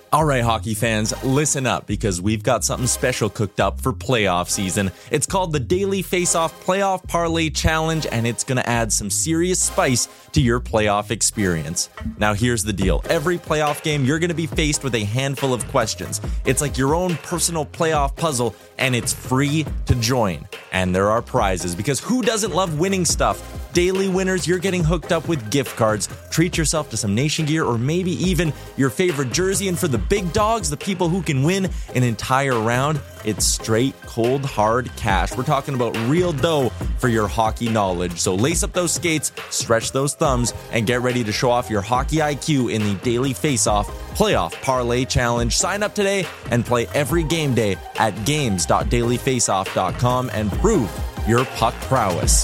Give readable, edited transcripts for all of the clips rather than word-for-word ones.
All right, hockey fans, listen up because we've got something special cooked up for playoff season. It's called the Daily Face-Off Playoff Parlay Challenge, and it's going to add some serious spice to your playoff experience. Now, here's the deal. Every playoff game, you're going to be faced with a handful of questions. It's like your own personal playoff puzzle, and it's free to join. And there are prizes, because who doesn't love winning stuff? Daily winners, you're getting hooked up with gift cards. Treat yourself to some Nation gear or maybe even your favorite jersey. And for the big dogs, the people who can win an entire round, it's straight, cold, hard cash. We're talking about real dough for your hockey knowledge. So lace up those skates, stretch those thumbs, and get ready to show off your hockey IQ in the Daily Face-Off Playoff Parlay Challenge. Sign up today and play every game day at games.dailyfaceoff.com and prove your puck prowess.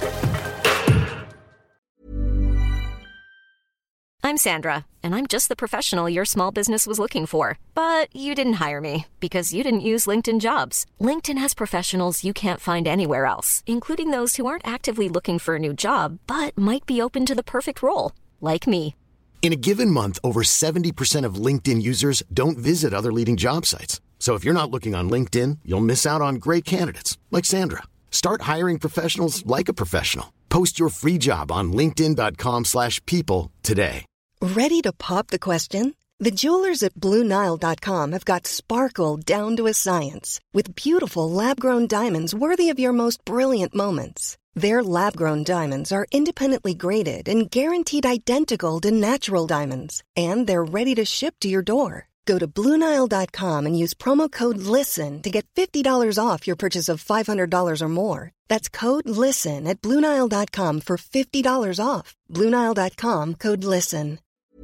I'm Sandra, and I'm just the professional your small business was looking for. But you didn't hire me because you didn't use LinkedIn Jobs. LinkedIn has professionals you can't find anywhere else, including those who aren't actively looking for a new job, but might be open to the perfect role, like me. In a given month, over 70% of LinkedIn users don't visit other leading job sites. So if you're not looking on LinkedIn, you'll miss out on great candidates like Sandra. Start hiring professionals like a professional. Post your free job on linkedin.com/people today. Ready to pop the question? The jewelers at BlueNile.com have got sparkle down to a science with beautiful lab-grown diamonds worthy of your most brilliant moments. Their lab-grown diamonds are independently graded and guaranteed identical to natural diamonds, and they're ready to ship to your door. Go to BlueNile.com and use promo code LISTEN to get $50 off your purchase of $500 or more. That's code LISTEN at BlueNile.com for $50 off. BlueNile.com, code LISTEN.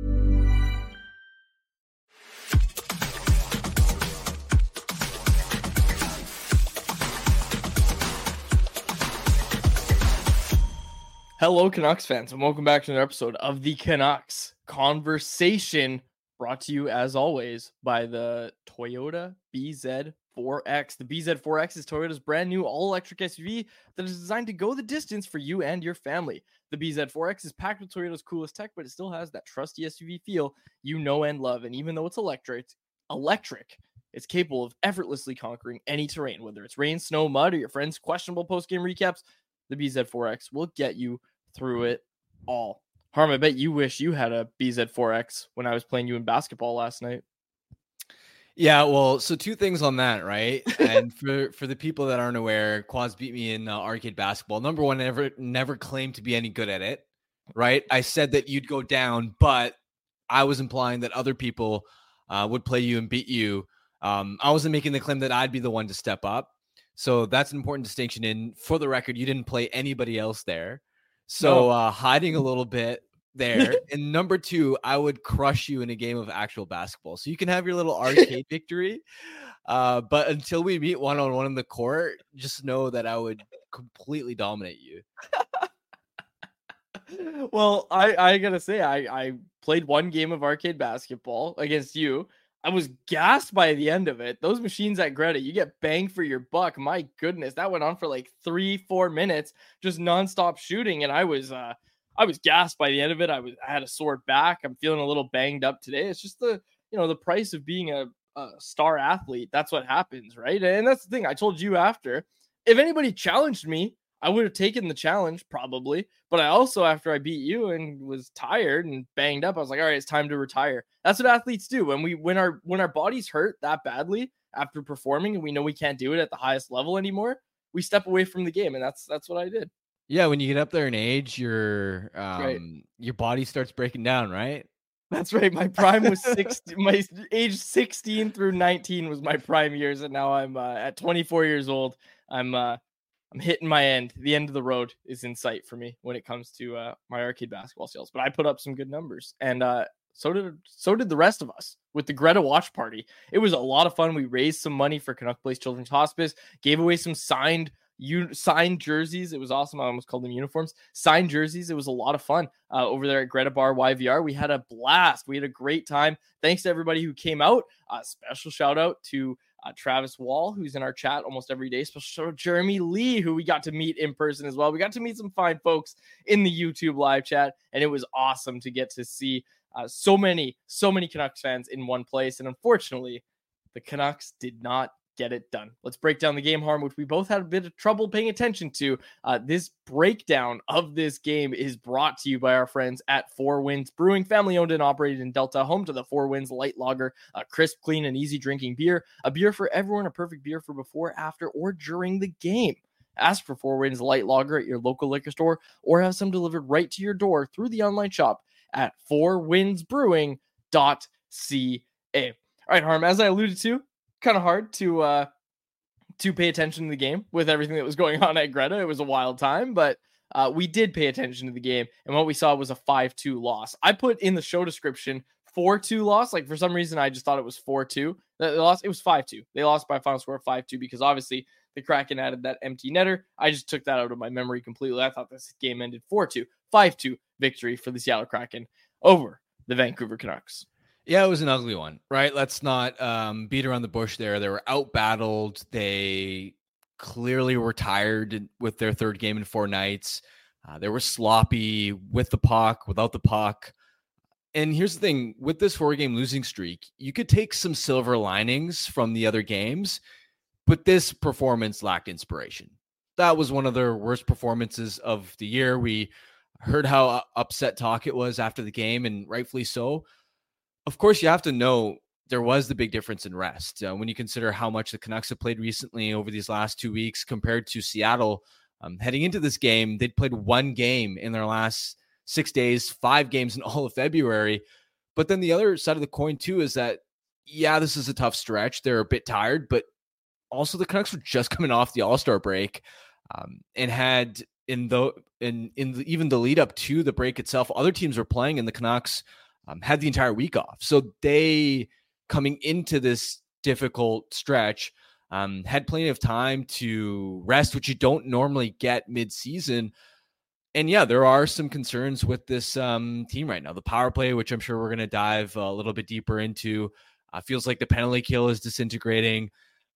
Hello, Canucks fans, and welcome back to another episode of the Canucks Conversation, brought to you, as always, by the Toyota BZ4X. The BZ4X is Toyota's brand new all-electric SUV that is designed to go the distance for you and your family. The BZ4X is packed with Toyota's coolest tech, but it still has that trusty SUV feel you know and love. And even though it's electric, it's capable of effortlessly conquering any terrain, whether it's rain, snow, mud, or your friends' questionable post-game recaps. The BZ4X will get you through it all. Harm, I bet you wish you had a BZ4X when I was playing you in basketball last night. Yeah, well, so two things on that, right? And for the people that aren't aware, Quaz beat me in arcade basketball. Number one, never claimed to be any good at it, right? I said that you'd go down, but I was implying that other people would play you and beat you. I wasn't making the claim that I'd be the one to step up. So that's an important distinction. And for the record, you didn't play anybody else there. So hiding a little bit there. And number two, I would crush you in a game of actual basketball. So you can have your little arcade victory. But until we meet one-on-one in the court, just know that I would completely dominate you. Well, I got to say, I played one game of arcade basketball against you. I was gassed by the end of it. Those machines at Greta, you get bang for your buck. My goodness, that went on for like 3-4 minutes, just nonstop shooting. And I was gassed by the end of it. I had a sore back. I'm feeling a little banged up today. It's just the price of being a star athlete. That's what happens, right? And that's the thing. I told you after, if anybody challenged me, I would have taken the challenge probably. But I also, after I beat you and was tired and banged up, I was like, all right, it's time to retire. That's what athletes do. When our bodies hurt that badly after performing and we know we can't do it at the highest level anymore, we step away from the game. And that's what I did. Yeah, when you get up there in age, your body starts breaking down, right? That's right. My prime was 16. My age 16 through 19 was my prime years, and now I'm at 24 years old. I'm hitting my end. The end of the road is in sight for me when it comes to my arcade basketball sales. But I put up some good numbers, and so did the rest of us with the Greta watch party. It was a lot of fun. We raised some money for Canuck Place Children's Hospice, gave away some signed jerseys. It was awesome. I almost called them uniforms. Signed jerseys. It was a lot of fun over there at Greta Bar YVR. We had a blast. We had a great time. Thanks to everybody who came out. Special shout out to Travis Wall, who's in our chat almost every day. Special shout out to Jeremy Lee, who we got to meet in person as well. We got to meet some fine folks in the YouTube live chat, and it was awesome to get to see So many Canucks fans in one place. And unfortunately, the Canucks did not get it done. Let's break down the game, Harm, which we both had a bit of trouble paying attention to. This breakdown of this game is brought to you by our friends at Four Winds Brewing, family owned and operated in Delta, home to the Four Winds Light Lager, a crisp, clean, and easy drinking beer, a beer for everyone, a perfect beer for before, after, or during the game. Ask for Four Winds Light Lager at your local liquor store or have some delivered right to your door through the online shop at fourwindsbrewing.ca. All right, Harm, as I alluded to, kind of hard to pay attention to the game with everything that was going on at Greta. It was a wild time, but we did pay attention to the game, and what we saw was a 5-2 loss. I put in the show description 4-2 loss. Like, for some reason, I just thought it was 4-2. They lost. It was 5-2. They lost by a final score of 5-2 because obviously the Kraken added that empty netter. I just took that out of my memory completely. I thought this game ended 4-2. 5-2 victory for the Seattle Kraken over the Vancouver Canucks. Yeah, it was an ugly one, right? Let's not beat around the bush there. They were out-battled. They clearly were tired with their third game in 4 nights. They were sloppy with the puck, without the puck. And here's the thing. With this 4-game losing streak, you could take some silver linings from the other games, but this performance lacked inspiration. That was one of their worst performances of the year. We heard how upset talk it was after the game, and rightfully so. Of course, you have to know there was the big difference in rest. When you consider how much the Canucks have played recently over these last 2 weeks compared to Seattle, heading into this game, they'd played 1 game in their last 6 days, 5 games in all of February. But then the other side of the coin, too, is that, yeah, this is a tough stretch. They're a bit tired, but also the Canucks were just coming off the All-Star break and had, even the lead up to the break itself, other teams were playing, and the Canucks had the entire week off. So they, coming into this difficult stretch, had plenty of time to rest, which you don't normally get mid-season. And yeah, there are some concerns with this team right now. The power play, which I'm sure we're going to dive a little bit deeper into, feels like the penalty kill is disintegrating.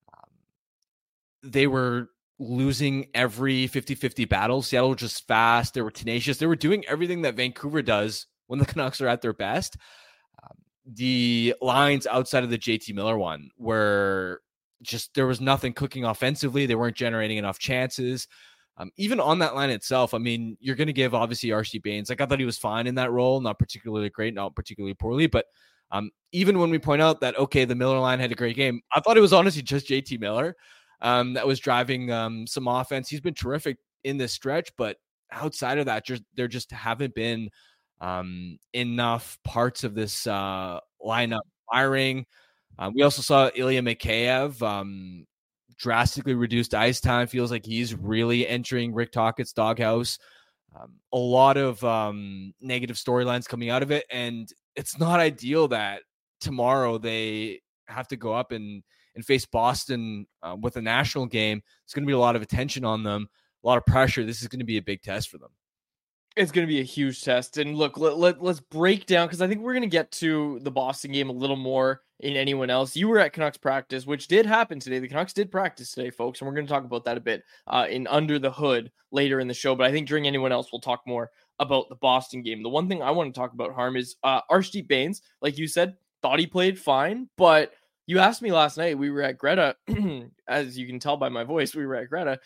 They were losing every 50-50 battle. Seattle was just fast. They were tenacious. They were doing everything that Vancouver does when the Canucks are at their best. The lines outside of the JT Miller one were just, there was nothing cooking offensively. They weren't generating enough chances. Even on that line itself, I mean, you're going to give obviously R.C. Baines. Like, I thought he was fine in that role, not particularly great, not particularly poorly, but even when we point out that, okay, the Miller line had a great game, I thought it was honestly just JT Miller that was driving some offense. He's been terrific in this stretch, but outside of that, there just haven't been enough parts of this lineup firing. We also saw Ilya Mikheyev drastically reduced ice time. Feels like he's really entering Rick Tocchet's doghouse. A lot of negative storylines coming out of it, and it's not ideal that tomorrow they have to go up and face Boston with a national game. It's going to be a lot of attention on them, a lot of pressure. This is going to be a big test for them. It's going to be a huge test. And look, let's break down, because I think we're going to get to the Boston game a little more in anyone else. You were at Canucks practice, which did happen today. The Canucks did practice today, folks, and we're going to talk about that a bit in Under the Hood later in the show. But I think during anyone else, we'll talk more about the Boston game. The one thing I want to talk about, Harm, is Arshdeep Baines. Like you said, thought he played fine, but you asked me last night, we were at Greta, as you can tell by my voice, we were at Greta.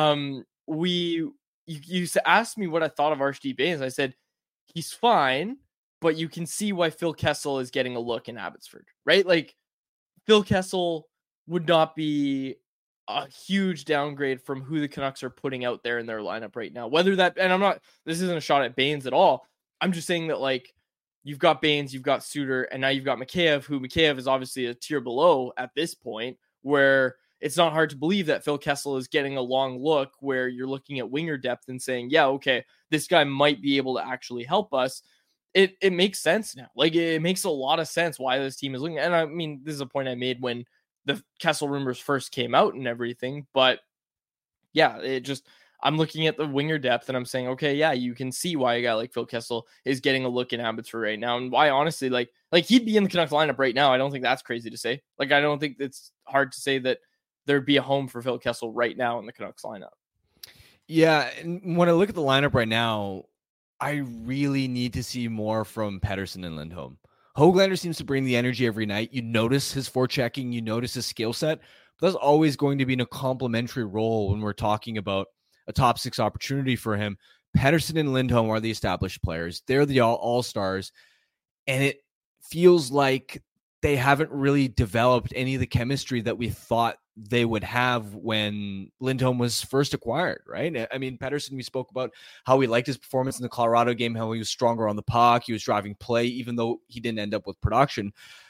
You asked me what I thought of Arshdeep Baines. I said, he's fine, but you can see why Phil Kessel is getting a look in Abbotsford, right? Like, Phil Kessel would not be a huge downgrade from who the Canucks are putting out there in their lineup right now. Whether that, and this isn't a shot at Baines at all. I'm just saying that, like, you've got Baines, you've got Suter, and now you've got Mikheyev, who Mikheyev is obviously a tier below at this point, where it's not hard to believe that Phil Kessel is getting a long look, where you're looking at winger depth and saying, yeah, okay, this guy might be able to actually help us. It makes sense now. Like, it makes a lot of sense why this team is looking. And I mean, this is a point I made when the Kessel rumors first came out and everything. But yeah, I'm looking at the winger depth and I'm saying, okay, yeah, you can see why a guy like Phil Kessel is getting a look in Abbotsford right now. And why, honestly, like he'd be in the Canucks lineup right now. I don't think that's crazy to say. Like, I don't think it's hard to say that there'd be a home for Phil Kessel right now in the Canucks lineup. Yeah. And when I look at the lineup right now, I really need to see more from Pettersson and Lindholm. Höglander seems to bring the energy every night. You notice his forechecking, you notice his skill set. But that's always going to be in a complementary role when we're talking about a top 6 opportunity for him. Pettersson and Lindholm are the established players. They're the all-stars. And it feels like they haven't really developed any of the chemistry that we thought they would have when Lindholm was first acquired, right? I mean, Pettersson, we spoke about how we liked his performance in the Colorado game, how he was stronger on the puck, he was driving play, even though he didn't end up with production.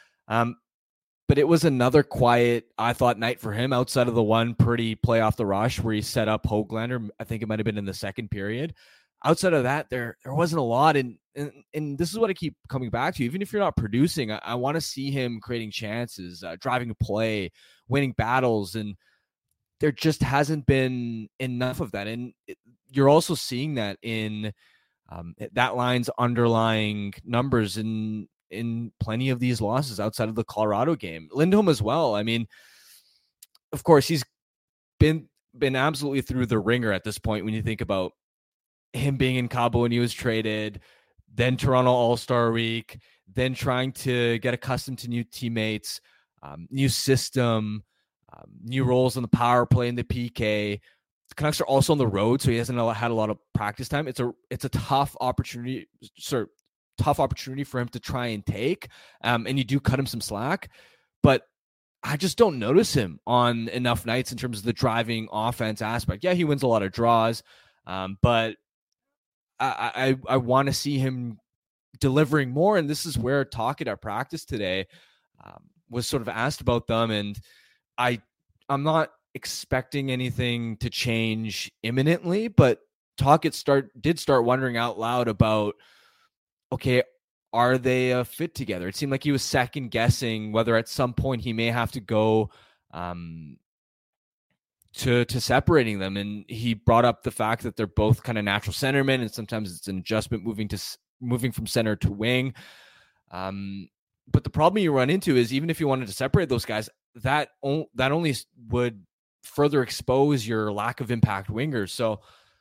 But it was another quiet, I thought, night for him outside of the one pretty play off the rush where he set up Höglander. I think it might have been in the second period. Outside of that, there wasn't a lot. And this is what I keep coming back to. Even if you're not producing, I want to see him creating chances, driving a play, winning battles. And there just hasn't been enough of that. And you're also seeing that in that line's underlying numbers in plenty of these losses outside of the Colorado game. Lindholm as well. I mean, of course, he's been absolutely through the ringer at this point when you think about him being in Cabo when he was traded, then Toronto All-Star Week, then trying to get accustomed to new teammates, new system, new roles on the power play and the PK. The Canucks are also on the road, so he hasn't had a lot of practice time. It's a tough opportunity, for him to try and take, and you do cut him some slack, but I just don't notice him on enough nights in terms of the driving offense aspect. Yeah, he wins a lot of draws, but I want to see him delivering more, and this is where talk at our practice today was sort of asked about them, and I'm not expecting anything to change imminently, but talk did start wondering out loud about, okay, are they a fit together? It seemed like he was second guessing whether at some point he may have to go to separating them. And he brought up the fact that they're both kind of natural centermen, and sometimes it's an adjustment moving from center to wing. But the problem you run into is even if you wanted to separate those guys, that only would further expose your lack of impact wingers. So,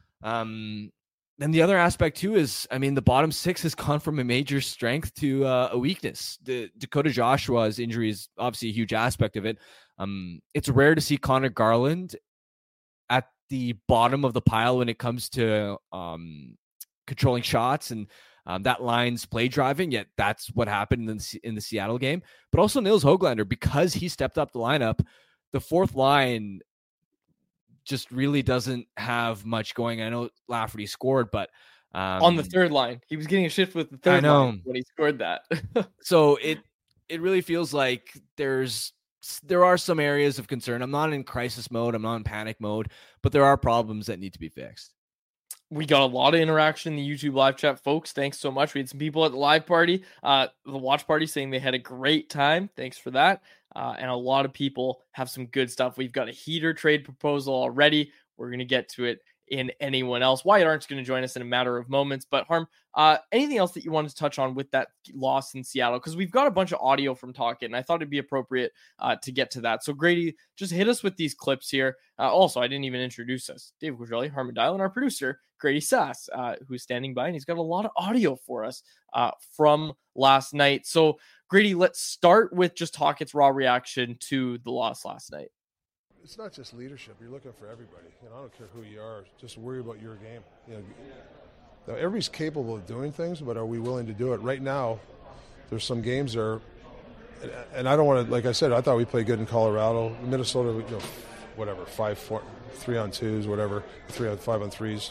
then the other aspect too is, I mean, the bottom 6 has gone from a major strength to a weakness. The Dakota Joshua's injury is obviously a huge aspect of it. It's rare to see Connor Garland at the bottom of the pile when it comes to controlling shots and that line's play driving. Yet that's what happened in the Seattle game. But also Nils Höglander, because he stepped up the lineup, the fourth line just really doesn't have much going. I know Lafferty scored, but on the third line, he was getting a shift with the third line when he scored that. So it really feels like there are some areas of concern. I'm not in crisis mode. I'm not in panic mode, but there are problems that need to be fixed. We got a lot of interaction in the YouTube live chat, folks. Thanks so much. We had some people at the live party, the watch party, saying they had a great time. Thanks for that. And a lot of people have some good stuff. We've got a heater trade proposal already. We're going to get to it in anyone else. Wyatt Arndt's going to join us in a matter of moments. But Harm, anything else that you wanted to touch on with that loss in Seattle? Because we've got a bunch of audio from Talkit, and I thought it'd be appropriate to get to that. So Grady, just hit us with these clips here. Also, I didn't even introduce us. Dave Quadrelli, Harman Dial, and our producer, Grady Sass, who's standing by, and he's got a lot of audio for us from last night. So Grady, let's start with just Talkit's raw reaction to the loss last night. It's not just leadership. You're looking for everybody. I don't care who you are. Just worry about your game. Everybody's capable of doing things, but are we willing to do it? Right now, there's some games there, and I don't want to. Like I said, I thought we played good in Colorado, Minnesota. Whatever, 5-4, 3-on-2s, whatever, 5-on-3s.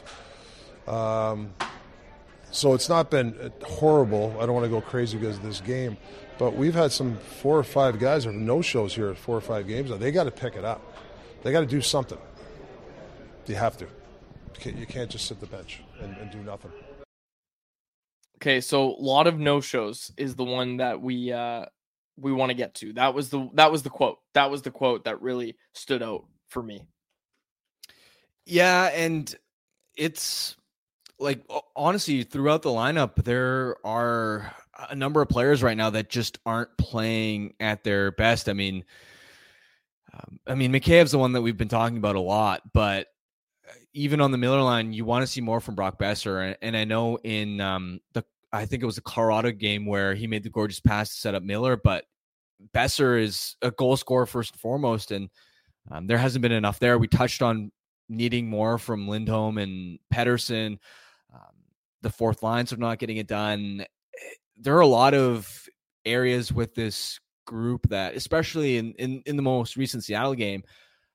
So it's not been horrible. I don't want to go crazy because of this game, but we've had some 4 or 5 guys have no-shows here at 4 or 5 games. They got to pick it up. They got to do something. You have to. You can't just sit the bench and do nothing. Okay, so a lot of no-shows is the one that we want to get to. That was the quote. That was the quote that really stood out for me. Yeah, and it's like, honestly, throughout the lineup, there are a number of players right now that just aren't playing at their best. I mean, Mikheyev's the one that we've been talking about a lot, but even on the Miller line, you want to see more from Brock Besser. And I know in I think it was the Colorado game where he made the gorgeous pass to set up Miller, but Besser is a goal scorer first and foremost. And there hasn't been enough there. We touched on needing more from Lindholm and Pettersson. The fourth lines are not getting it done. There are a lot of areas with this group that, especially in the most recent Seattle game,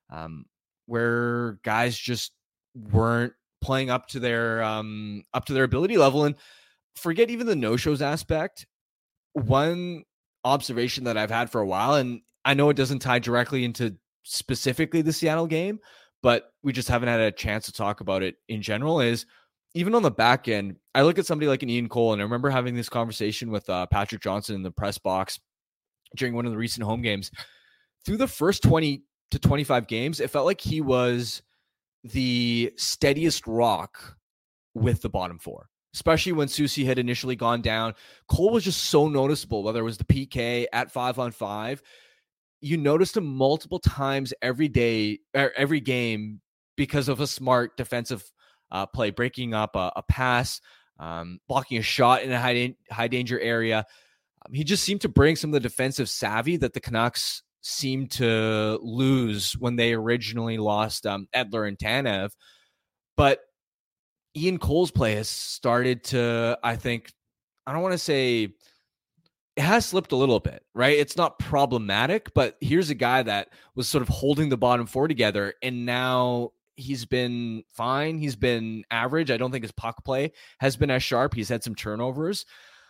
where guys just weren't playing up to their ability level. And forget even the no-shows aspect. One observation that I've had for a while, and I know it doesn't tie directly into specifically the Seattle game, but we just haven't had a chance to talk about it in general, is even on the back end, I look at somebody like an Ian Cole, and I remember having this conversation with Patrick Johnson in the press box during one of the recent home games. Through the first 20 to 25 games, it felt like he was the steadiest rock with the bottom four, especially when Soucy had initially gone down. Cole was just so noticeable, whether it was the PK at 5-on-5. You noticed him multiple times every day, or every game, because of a smart defensive play, breaking up a pass, blocking a shot in a high danger area. He just seemed to bring some of the defensive savvy that the Canucks seemed to lose when they originally lost Edler and Tanev. But Ian Cole's play has started to, I think, I don't want to say it has slipped a little bit, right? It's not problematic, but here's a guy that was sort of holding the bottom four together, and now he's been fine. He's been average. I don't think his puck play has been as sharp. He's had some turnovers.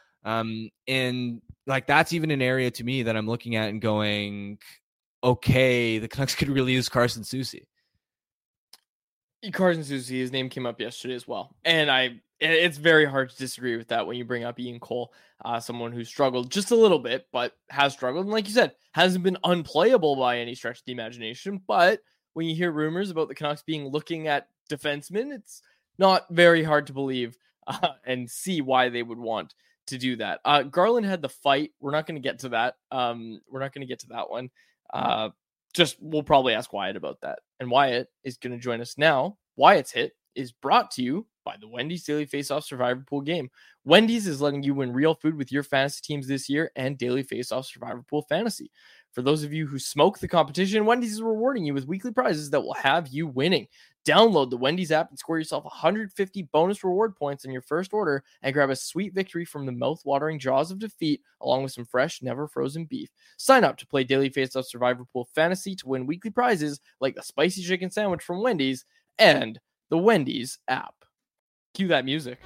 And like, that's even an area to me that I'm looking at and going, okay, the Canucks could really use Carson Soucy. Carson Soucy, his name came up yesterday as well. And it's very hard to disagree with that when you bring up Ian Cole, someone who struggled just a little bit, but has struggled. And like you said, hasn't been unplayable by any stretch of the imagination. But when you hear rumors about the Canucks looking at defensemen, it's not very hard to believe and see why they would want to do that. Garland had the fight. We're not going to get to that. We're not going to get to that one. We'll probably ask Wyatt about that. And Wyatt is going to join us now. Wyatt's Hit is brought to you by the Wendy's Daily Faceoff Survivor Pool game. Wendy's is letting you win real food with your fantasy teams this year and Daily Faceoff Survivor Pool Fantasy. For those of you who smoke the competition, Wendy's is rewarding you with weekly prizes that will have you winning. Download the Wendy's app and score yourself 150 bonus reward points on your first order and grab a sweet victory from the mouth-watering jaws of defeat, along with some fresh, never-frozen beef. Sign up to play Daily Faceoff Survivor Pool Fantasy to win weekly prizes like the spicy chicken sandwich from Wendy's and the Wendy's app. Cue that music.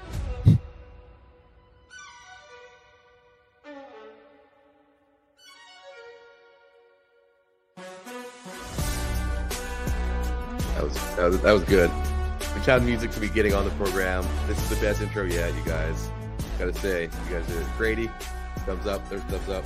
That was good. We found music to be getting on the program. This is the best intro yet, you guys. Gotta say, you guys did it. Grady, thumbs up. There's thumbs up.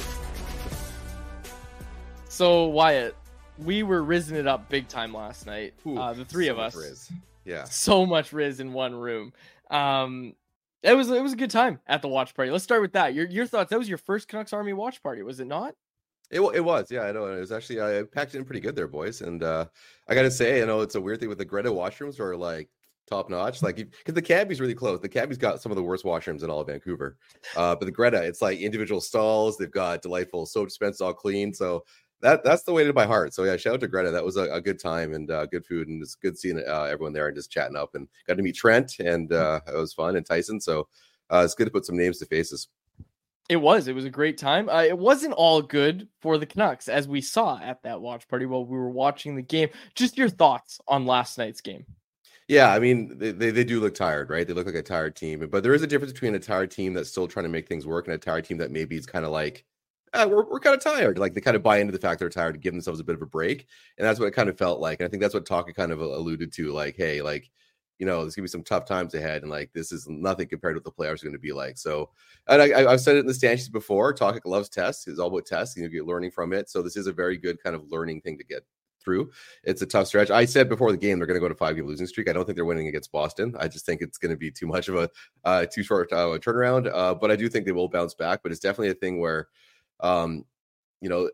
So Wyatt, we were rizzing it up big time last night. The three of us. Riz. Yeah. So much Riz in one room. It was a good time at the watch party. Let's start with that. Your thoughts. That was your first Canucks Army watch party, was it not? It was, yeah, I know. It was actually, I packed it in pretty good there, boys. And I got to say, it's a weird thing with the Greta washrooms are like top notch. Like, because the Cabby's really close. The Cabby's got some of the worst washrooms in all of Vancouver. But the Greta, it's like individual stalls. They've got delightful soap dispense, all clean. So that's the way to my heart. So yeah, shout out to Greta. That was a good time and good food. And it's good seeing everyone there and just chatting up, and got to meet Trent, and it was fun, and Tyson. So it's good to put some names to faces. It was a great time. It wasn't all good for the Canucks, as we saw at that watch party while we were watching the game. Just your thoughts on last night's game. Yeah, I mean, they do look tired, right? They look like a tired team. But there is a difference between a tired team that's still trying to make things work and a tired team that maybe is kind of like, we're kind of tired. Like, they kind of buy into the fact they're tired to give themselves a bit of a break. And that's what it kind of felt like. And I think that's what Taka kind of alluded to. Like, hey, like, there's going to be some tough times ahead. And like, this is nothing compared to what the players are going to be like. So, and I've said it in the stanchions before, Taka loves tests. It's all about tests. You get learning from it. So this is a very good kind of learning thing to get through. It's a tough stretch. I said before the game, they're going to go to 5-game losing streak. I don't think they're winning against Boston. I just think it's going to be too much of a too short turnaround. But I do think they will bounce back. But it's definitely a thing where,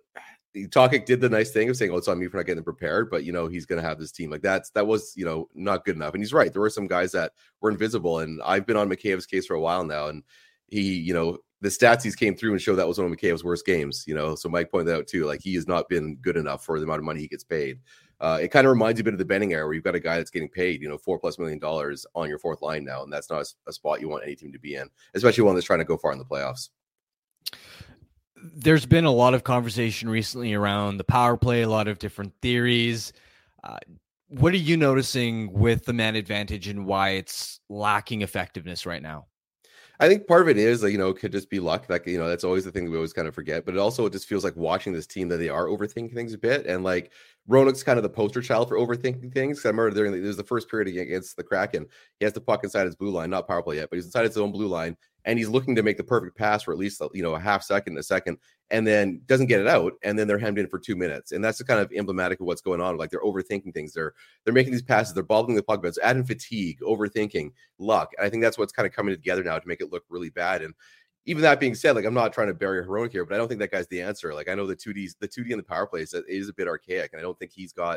Tokic did the nice thing of saying, "Oh, it's on me for not getting prepared," but he's going to have this team. Like that was not good enough. And he's right. There were some guys that were invisible, and I've been on Mikheyev's case for a while now, and he, the stats he's came through and showed that was one of Mikheyev's worst games. So Mike pointed out too, like he has not been good enough for the amount of money he gets paid. It kind of reminds you a bit of the Benning era, where you've got a guy that's getting paid, $4+ million on your fourth line now, and that's not a spot you want any team to be in, especially one that's trying to go far in the playoffs. There's been a lot of conversation recently around the power play, a lot of different theories. What are you noticing with the man advantage and why it's lacking effectiveness right now? I think part of it is, could just be luck. Like, that's always the thing that we always kind of forget. But it just feels like watching this team that they are overthinking things a bit. And like Hronek's kind of the poster child for overthinking things. I remember there's the first period against the Kraken. He has the puck inside his blue line, not power play yet, but he's inside his own blue line. And he's looking to make the perfect pass for at least, a half second, a second, and then doesn't get it out. And then they're hemmed in for 2 minutes. And that's the kind of emblematic of what's going on. Like they're overthinking things. They're making these passes. They're bobbling the puck, but it's adding fatigue, overthinking, luck. And I think that's what's kind of coming together now to make it look really bad. And even that being said, like I'm not trying to bury Hronek here, but I don't think that guy's the answer. Like I know the 2D in the power play is a bit archaic. And I don't think he's got,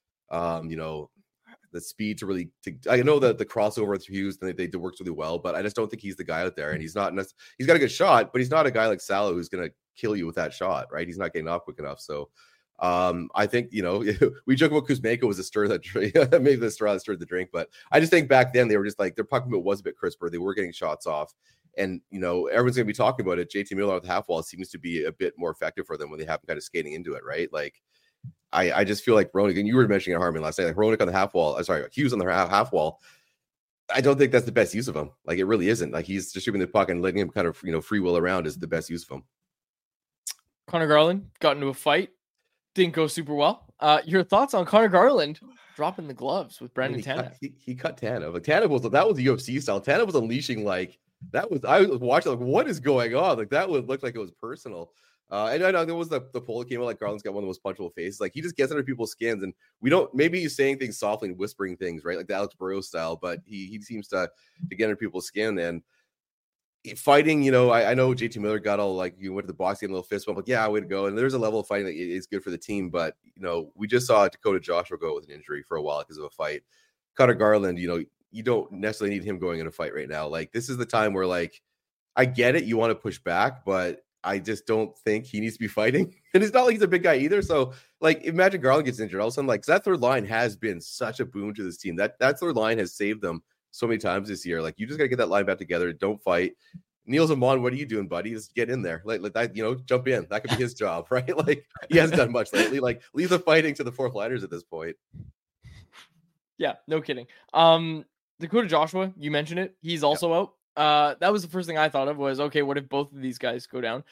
the speed to really. I know that the crossover with Hughes they works really well, but I just don't think he's the guy out there. And he's not. He's got a good shot, but he's not a guy like Salo who's going to kill you with that shot, right? He's not getting off quick enough. So I think we joke about Kuzmenko was a stir that maybe the straw that stirred the drink, but I just think back then they were just like their puck movement was a bit crisper. They were getting shots off, and everyone's going to be talking about it. JT Miller at the half wall seems to be a bit more effective for them when they have him kind of skating into it, right? Like. I just feel like Hronek, and you were mentioning Harman last night, like Hronek on the half wall. Sorry, Hughes on the half wall. I don't think that's the best use of him. Like it really isn't. Like he's distributing the puck and letting him kind of free will around is the best use of him. Conor Garland got into a fight, didn't go super well. Your thoughts on Conor Garland dropping the gloves with Brendan Tanev? He cut Tanev. Like Tanev was UFC style. Tanev was unleashing like that was. I was watching like what is going on? Like that would look like it was personal. And I know there was the poll that came out like Garland's got one of the most punchable faces. Like he just gets under people's skins, and maybe he's saying things softly and whispering things, right? Like the Alex Burrows style, but he seems to get under people's skin and fighting. I know JT Miller got all like you went to the box game, a little fist bump, like yeah, way to go. And there's a level of fighting that is good for the team, but we just saw Dakota Joshua go with an injury for a while because of a fight. Conor Garland, you don't necessarily need him going in a fight right now. Like this is the time where like I get it, you want to push back, but I just don't think he needs to be fighting. And it's not like he's a big guy either. So, like, imagine Garland gets injured. All of a sudden, like, that third line has been such a boon to this team. That third line has saved them so many times this year. Like, you just got to get that line back together. Don't fight. Nils Amon, what are you doing, buddy? Just get in there. Like that, jump in. That could be his job, right? Like, he hasn't done much lately. Like, leave the fighting to the fourth liners at this point. Yeah, no kidding. Dakota Joshua, you mentioned it. He's also out. That was the first thing I thought of was, okay, what if both of these guys go down?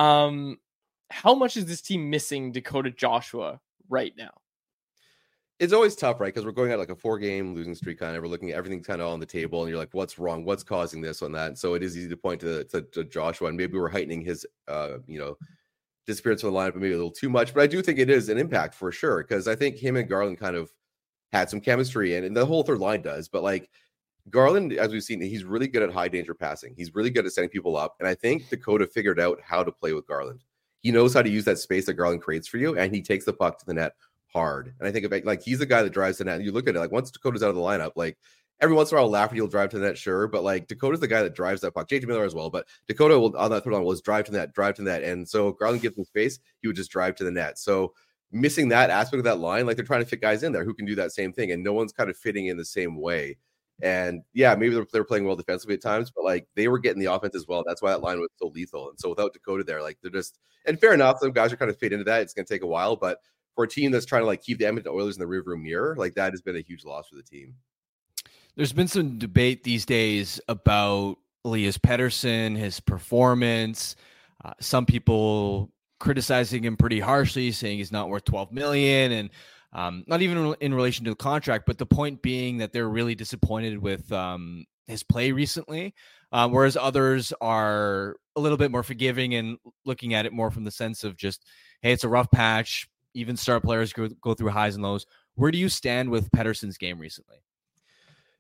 How much is this team missing Dakota Joshua right now? It's always tough, right? Because we're going at like a 4-game losing streak kind of. We're looking at everything kind of on the table, and you're like, what's wrong? What's causing this on that? And so it is easy to point to Joshua, and maybe we're heightening his, disappearance from the lineup maybe a little too much. But I do think it is an impact for sure, because I think him and Garland kind of had some chemistry, and the whole third line does. But like, Garland, as we've seen, he's really good at high danger passing. He's really good at setting people up. And I think Dakota figured out how to play with Garland. He knows how to use that space that Garland creates for you, and he takes the puck to the net hard. And I think like he's the guy that drives the net. And you look at it, like once Dakota's out of the lineup, like every once in a while Lafferty will drive to the net, sure. But like Dakota's the guy that drives that puck. JT Miller as well. But Dakota will on that third line will just drive to the net. And so Garland gives him space, he would just drive to the net. So missing that aspect of that line, like they're trying to fit guys in there who can do that same thing. And no one's kind of fitting in the same way. And yeah, maybe they're playing well defensively at times, but like they were getting the offense as well. That's why that line was so lethal. And so without Dakota there, like they're just, and fair enough, some guys are kind of fit into that. It's going to take a while, but for a team that's trying to like keep the Edmonton Oilers in the rearview mirror, like that has been a huge loss for the team. There's been some debate these days about Elias Pettersson, his performance. Some people criticizing him pretty harshly, saying he's not worth $12 million, and not even in relation to the contract, but the point being that they're really disappointed with his play recently, whereas others are a little bit more forgiving and looking at it more from the sense of just, hey, it's a rough patch. Even star players go through highs and lows. Where do you stand with Pettersson's game recently?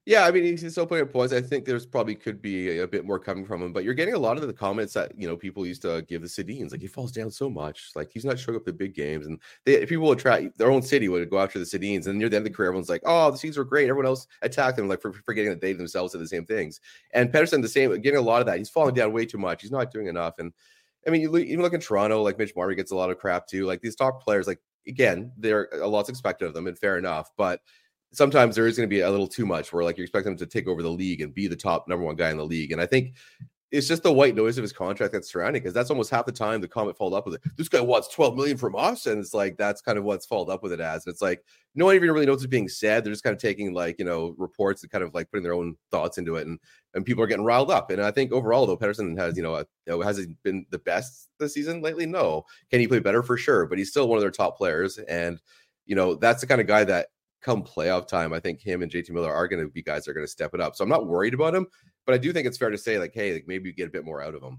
Yeah, I mean, he's still putting up points. I think there's probably could be a bit more coming from him, but you're getting a lot of the comments that, people used to give the Sedins, like he falls down so much, like he's not showing up the big games, and people would try their own city would go after the Sedins, and near the end of the career, everyone's like, "Oh, the Sedins were great." Everyone else attacked them, like for forgetting that they themselves did the same things. And Pettersson, the same, getting a lot of that. He's falling down way too much. He's not doing enough. And I mean, you even look in Toronto, like Mitch Marner gets a lot of crap too. Like these top players, like again, they're a lot's expected of them, and fair enough, but sometimes there is going to be a little too much where like you expect him to take over the league and be the top number one guy in the league. And I think it's just the white noise of his contract that's surrounding, because that's almost half the time the comment followed up with it. This guy wants 12 million from us. And it's like, that's kind of what's followed up with it as. And it's like, no one even really knows what's being said. They're just kind of taking like, reports and kind of like putting their own thoughts into it. And people are getting riled up. And I think overall though, Pettersson has, has he been the best this season lately? No. Can he play better? For sure. But he's still one of their top players. And, that's the kind of guy that, come playoff time, I think him and JT Miller are going to be guys that are going to step it up. So I'm not worried about him, but I do think it's fair to say like, hey, like maybe you get a bit more out of him.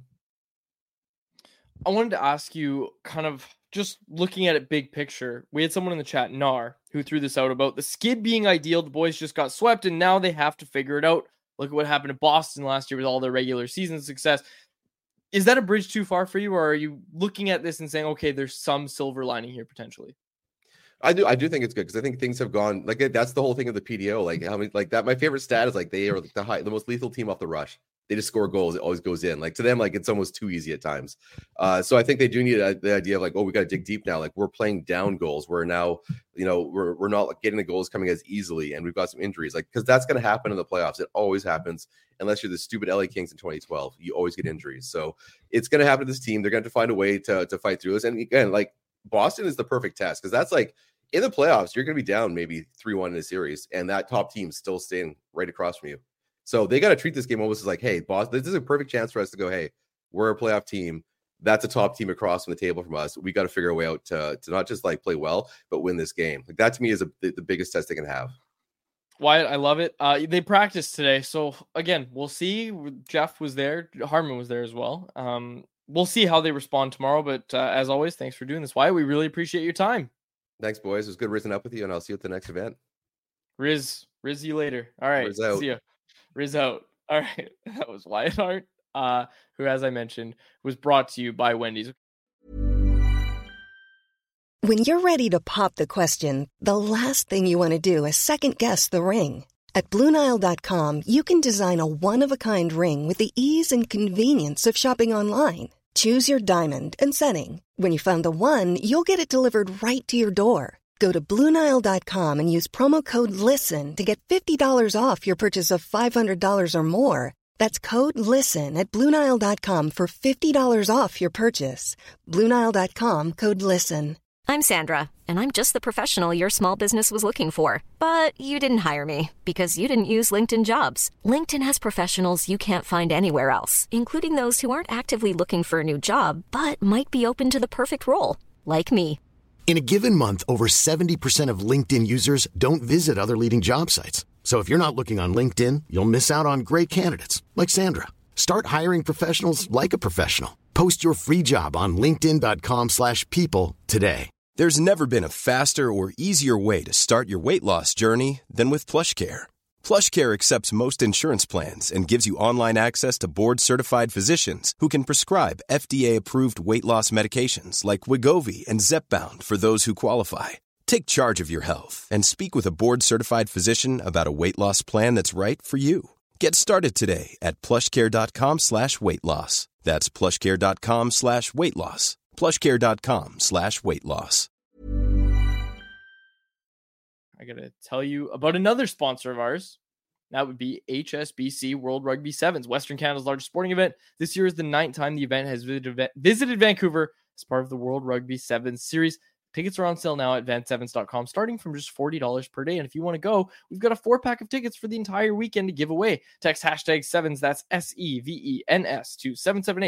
I wanted to ask you, kind of just looking at it big picture. We had someone in the chat, Nar, who threw this out about the skid being ideal. The boys just got swept and now they have to figure it out. Look at what happened to Boston last year with all their regular season success. Is that a bridge too far for you, or are you looking at this and saying, okay, there's some silver lining here potentially? I do think it's good, because I think things have gone like that's the whole thing of the PDO. Like how many, like that. My favorite stat is like they are the most lethal team off the rush. They just score goals. It always goes in. Like to them, like it's almost too easy at times. So I think they do need the idea of like, oh, we got to dig deep now. Like we're playing down goals. We're now, we're not getting the goals coming as easily, and we've got some injuries. Like because that's going to happen in the playoffs. It always happens unless you're the stupid LA Kings in 2012. You always get injuries. So it's going to happen to this team. They're going to find a way to fight through this. And again, like Boston is the perfect test, because that's like, in the playoffs, you're going to be down maybe 3-1 in a series, and that top team's still staying right across from you. So they got to treat this game almost as like, hey, boss, this is a perfect chance for us to go, hey, we're a playoff team. That's a top team across from the table from us. We got to figure a way out to not just like play well, but win this game. Like that to me is the biggest test they can have. Wyatt, I love it. They practiced today. So again, we'll see. Jeff was there. Harman was there as well. We'll see how they respond tomorrow. But as always, thanks for doing this, Wyatt. We really appreciate your time. Thanks, boys. It was good rizzing up with you, and I'll see you at the next event. Riz you later. All right. Riz out. See ya. Riz out. All right. That was Wyatt Hart, who, as I mentioned, was brought to you by Wendy's. When you're ready to pop the question, the last thing you want to do is second guess the ring. At BlueNile.com, you can design a one-of-a-kind ring with the ease and convenience of shopping online. Choose your diamond and setting. When you find the one, you'll get it delivered right to your door. Go to BlueNile.com and use promo code LISTEN to get $50 off your purchase of $500 or more. That's code LISTEN at BlueNile.com for $50 off your purchase. BlueNile.com, code LISTEN. I'm Sandra, and I'm just the professional your small business was looking for. But you didn't hire me because you didn't use LinkedIn Jobs. LinkedIn has professionals you can't find anywhere else, including those who aren't actively looking for a new job, but might be open to the perfect role, like me. In a given month, over 70% of LinkedIn users don't visit other leading job sites. So if you're not looking on LinkedIn, you'll miss out on great candidates like Sandra. Start hiring professionals like a professional. Post your free job on linkedin.com/people today. There's never been a faster or easier way to start your weight loss journey than with PlushCare. PlushCare accepts most insurance plans and gives you online access to board-certified physicians who can prescribe FDA-approved weight loss medications like Wegovy and Zepbound for those who qualify. Take charge of your health and speak with a board-certified physician about a weight loss plan that's right for you. Get started today at plushcare.com/weight-loss. That's plushcare.com/weight-loss. plushcare.com/weight-loss. I got to tell you about another sponsor of ours. That would be HSBC World Rugby Sevens, Western Canada's largest sporting event. This year is the 9th time the event has visited Vancouver as part of the World Rugby Sevens series. Tickets are on sale now at vansevens.com, starting from just $40 per day. And if you want to go, we've got a 4-pack of tickets for the entire weekend to give away. Text #sevens, that's SEVENS, to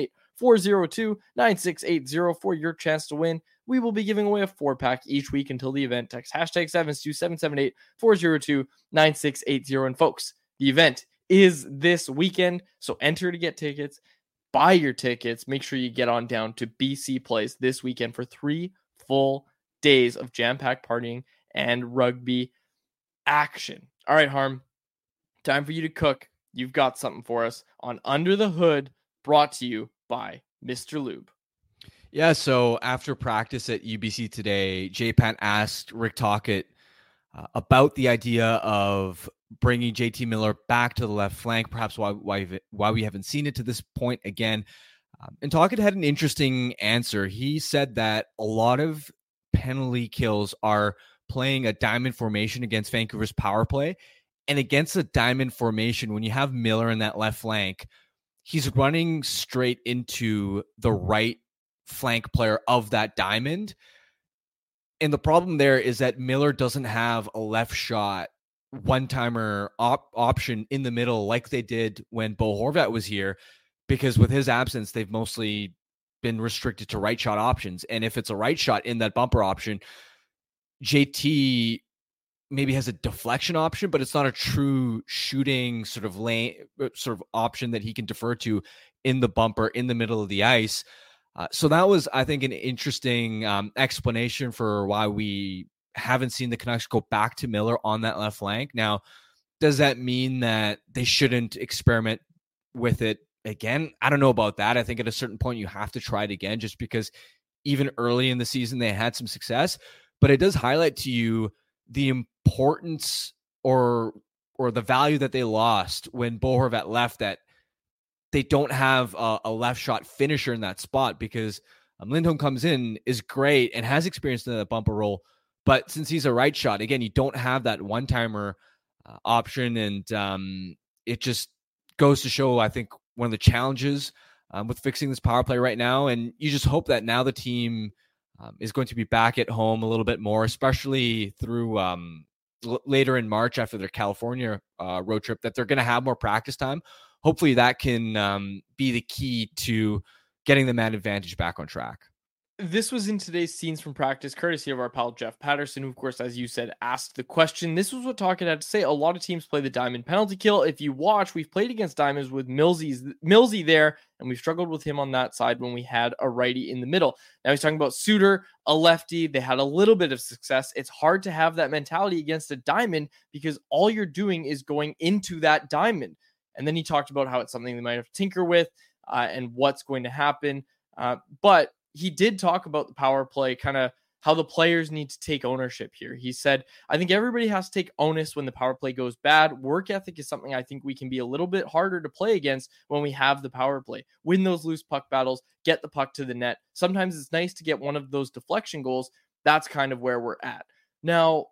778-402-9680 for your chance to win. We will be giving away a 4-pack each week until the event. Text #sevens to 778-402-9680. And folks, the event is this weekend, so enter to get tickets. Buy your tickets. Make sure you get on down to BC Place this weekend for 3 full days of jam-packed partying and rugby action. All right, Harm, time for you to cook. You've got something for us on Under the Hood, brought to you by Mr. Lube. Yeah, so after practice at UBC today, J-Pat asked Rick Tocchet about the idea of bringing JT Miller back to the left flank, perhaps why we haven't seen it to this point again. And Tocchet had an interesting answer. He said that a lot of penalty kills are playing a diamond formation against Vancouver's power play. And against a diamond formation, when you have Miller in that left flank, he's running straight into the right flank player of that diamond. And the problem there is that Miller doesn't have a left shot one-timer option in the middle like they did when Bo Horvat was here, because with his absence, they've mostly been restricted to right shot options. And if it's a right shot in that bumper option, JT maybe has a deflection option, but it's not a true shooting sort of option that he can defer to in the bumper in the middle of the ice. So that was, I think, an interesting explanation for why we haven't seen the Canucks go back to Miller on that left flank. Now, does that mean that they shouldn't experiment with it again? I don't know about that. I think at a certain point you have to try it again, just because even early in the season they had some success. But it does highlight to you the importance or the value that they lost when Bo Horvat left, that they don't have a left shot finisher in that spot, because Lindholm comes in, is great, and has experience in that bumper role. But since he's a right shot, again, you don't have that one-timer option. And it just goes to show, I think, one of the challenges with fixing this power play right now. And you just hope that now the team is going to be back at home a little bit more, especially through later in March after their California road trip, that they're going to have more practice time. Hopefully that can be the key to getting the man advantage back on track. This was in today's Scenes from Practice, courtesy of our pal Jeff Patterson, who, of course, as you said, asked the question. This was what Tocchet had to say. A lot of teams play the diamond penalty kill. If you watch, we've played against diamonds with Millsy there, and we've struggled with him on that side when we had a righty in the middle. Now he's talking about Suter, a lefty. They had a little bit of success. It's hard to have that mentality against a diamond because all you're doing is going into that diamond. And then he talked about how it's something they might have to tinker with and what's going to happen. But he did talk about the power play, kind of how the players need to take ownership here. He said, I think everybody has to take onus when the power play goes bad. Work ethic is something I think we can be a little bit harder to play against when we have the power play. Win those loose puck battles, get the puck to the net. Sometimes it's nice to get one of those deflection goals. That's kind of where we're at. Now,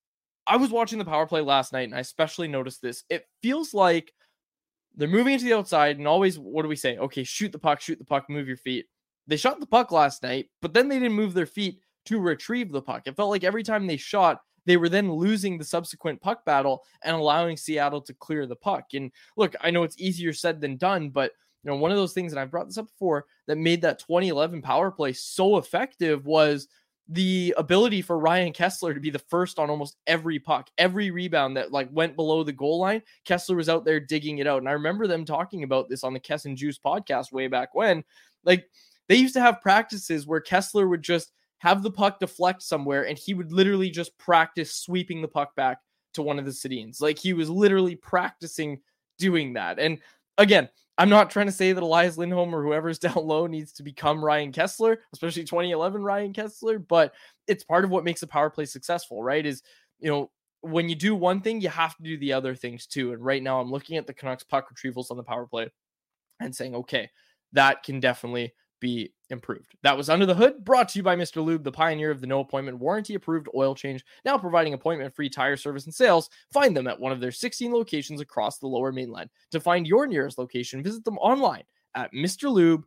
I was watching the power play last night, and I especially noticed this. It feels like they're moving into the outside, and always, what do we say? Okay, shoot the puck, move your feet. They shot the puck last night, but then they didn't move their feet to retrieve the puck. It felt like every time they shot, they were then losing the subsequent puck battle and allowing Seattle to clear the puck. And look, I know it's easier said than done, but one of those things, and I've brought this up before, that made that 2011 power play so effective was the ability for Ryan Kesler to be the first on almost every puck, every rebound that went below the goal line. Kesler was out there digging it out. And I remember them talking about this on the Kess and Juice podcast way back when, they used to have practices where Kesler would just have the puck deflect somewhere, and he would literally just practice sweeping the puck back to one of the Sedins. He was literally practicing doing that. And again, I'm not trying to say that Elias Lindholm or whoever's down low needs to become Ryan Kesler, especially 2011 Ryan Kesler, but it's part of what makes a power play successful, right? Is, when you do one thing, you have to do the other things too. And right now I'm looking at the Canucks puck retrievals on the power play and saying, okay, that can definitely be improved. That was Under the Hood, brought to you by Mr. Lube, the pioneer of the no appointment warranty approved oil change, now providing appointment free tire service and sales. Find them at one of their 16 locations across the Lower Mainland. To find your nearest location, visit them online at mrlube.com.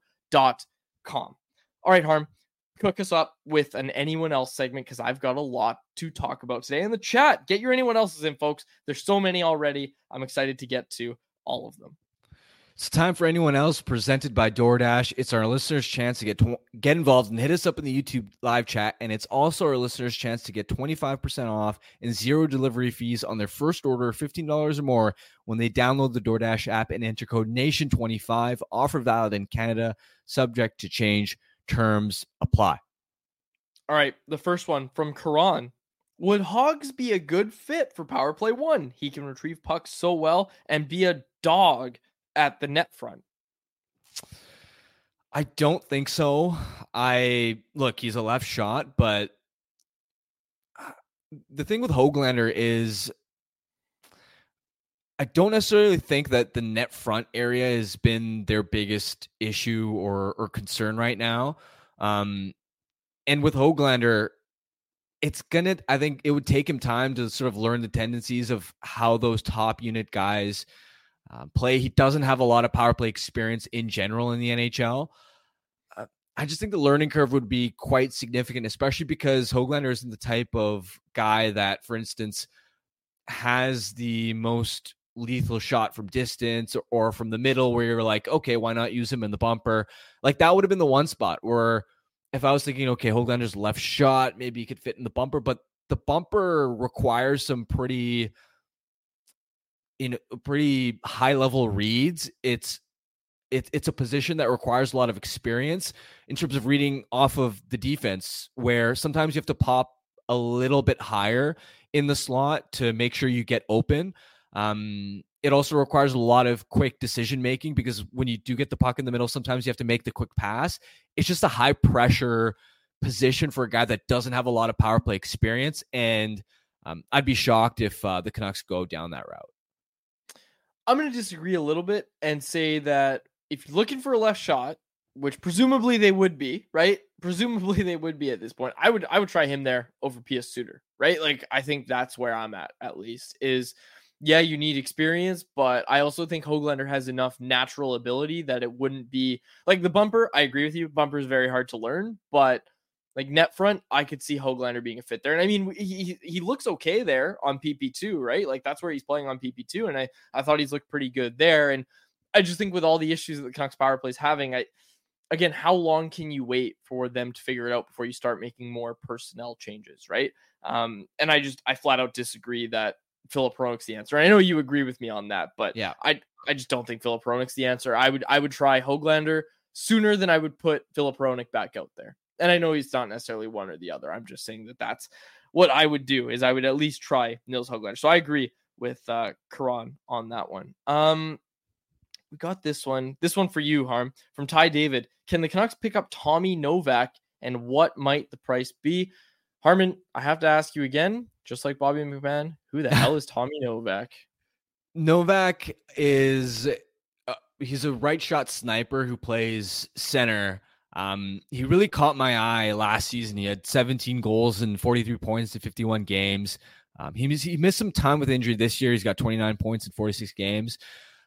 All right, Harm, cook us up with an anyone else segment, because I've got a lot to talk about today in the chat. Get your anyone else's in, folks. There's so many already. I'm excited to get to all of them. It's time for anyone else, presented by DoorDash. It's our listeners' chance to get involved and hit us up in the YouTube live chat. And it's also our listeners' chance to get 25% off and zero delivery fees on their first order of $15 or more when they download the DoorDash app and enter code NATION25. Offer valid in Canada, subject to change. Terms apply. All right. The first one from Karan. Would Hogs be a good fit for power play 1? He can retrieve pucks so well and be a dog at the net front. I don't think so. He's a left shot, but the thing with Höglander is I don't necessarily think that the net front area has been their biggest issue or concern right now. And with Höglander, I think it would take him time to sort of learn the tendencies of how those top unit guys play. He doesn't have a lot of power play experience in general in the NHL. I just think the learning curve would be quite significant, especially because Höglander isn't the type of guy that, for instance, has the most lethal shot from distance or from the middle where you're like, okay, why not use him in the bumper? Like that would have been the one spot where if I was thinking, okay, Höglander's left shot, maybe he could fit in the bumper, but the bumper requires some pretty high level reads. It's a position that requires a lot of experience in terms of reading off of the defense, where sometimes you have to pop a little bit higher in the slot to make sure you get open. It also requires a lot of quick decision making because when you do get the puck in the middle, sometimes you have to make the quick pass. It's just a high pressure position for a guy that doesn't have a lot of power play experience. And I'd be shocked if the Canucks go down that route. I'm going to disagree a little bit and say that if you're looking for a left shot, which presumably they would be, right? Presumably they would be at this point. I would try him there over Pius Suter, right? Like, I think that's where I'm at least is, yeah, you need experience, but I also think Höglander has enough natural ability that it wouldn't be like the bumper. I agree with you. Bumper is very hard to learn, but like net front, I could see Höglander being a fit there. And I mean, he looks okay there on PP2, right? Like that's where he's playing on PP2. And I thought he's looked pretty good there. And I just think with all the issues that the Canucks power play is having, again, how long can you wait for them to figure it out before you start making more personnel changes, right? And I flat out disagree that Filip Hronek's the answer. I know you agree with me on that, but yeah, I just don't think Filip Hronek's the answer. I would try Höglander sooner than I would put Filip Hronek back out there. And I know he's not necessarily one or the other. I'm just saying that that's what I would do is I would at least try Nils Höglander. So I agree with Karan on that one. We got this one for you, Harm, from Ty David. Can the Canucks pick up Tommy Novak and what might the price be? Harman, I have to ask you again, just like Bobby McMahon, who the hell is Tommy Novak? Novak is he's a right shot sniper who plays center. He really caught my eye last season. He had 17 goals and 43 points in 51 games. He missed some time with injury this year. He's got 29 points in 46 games.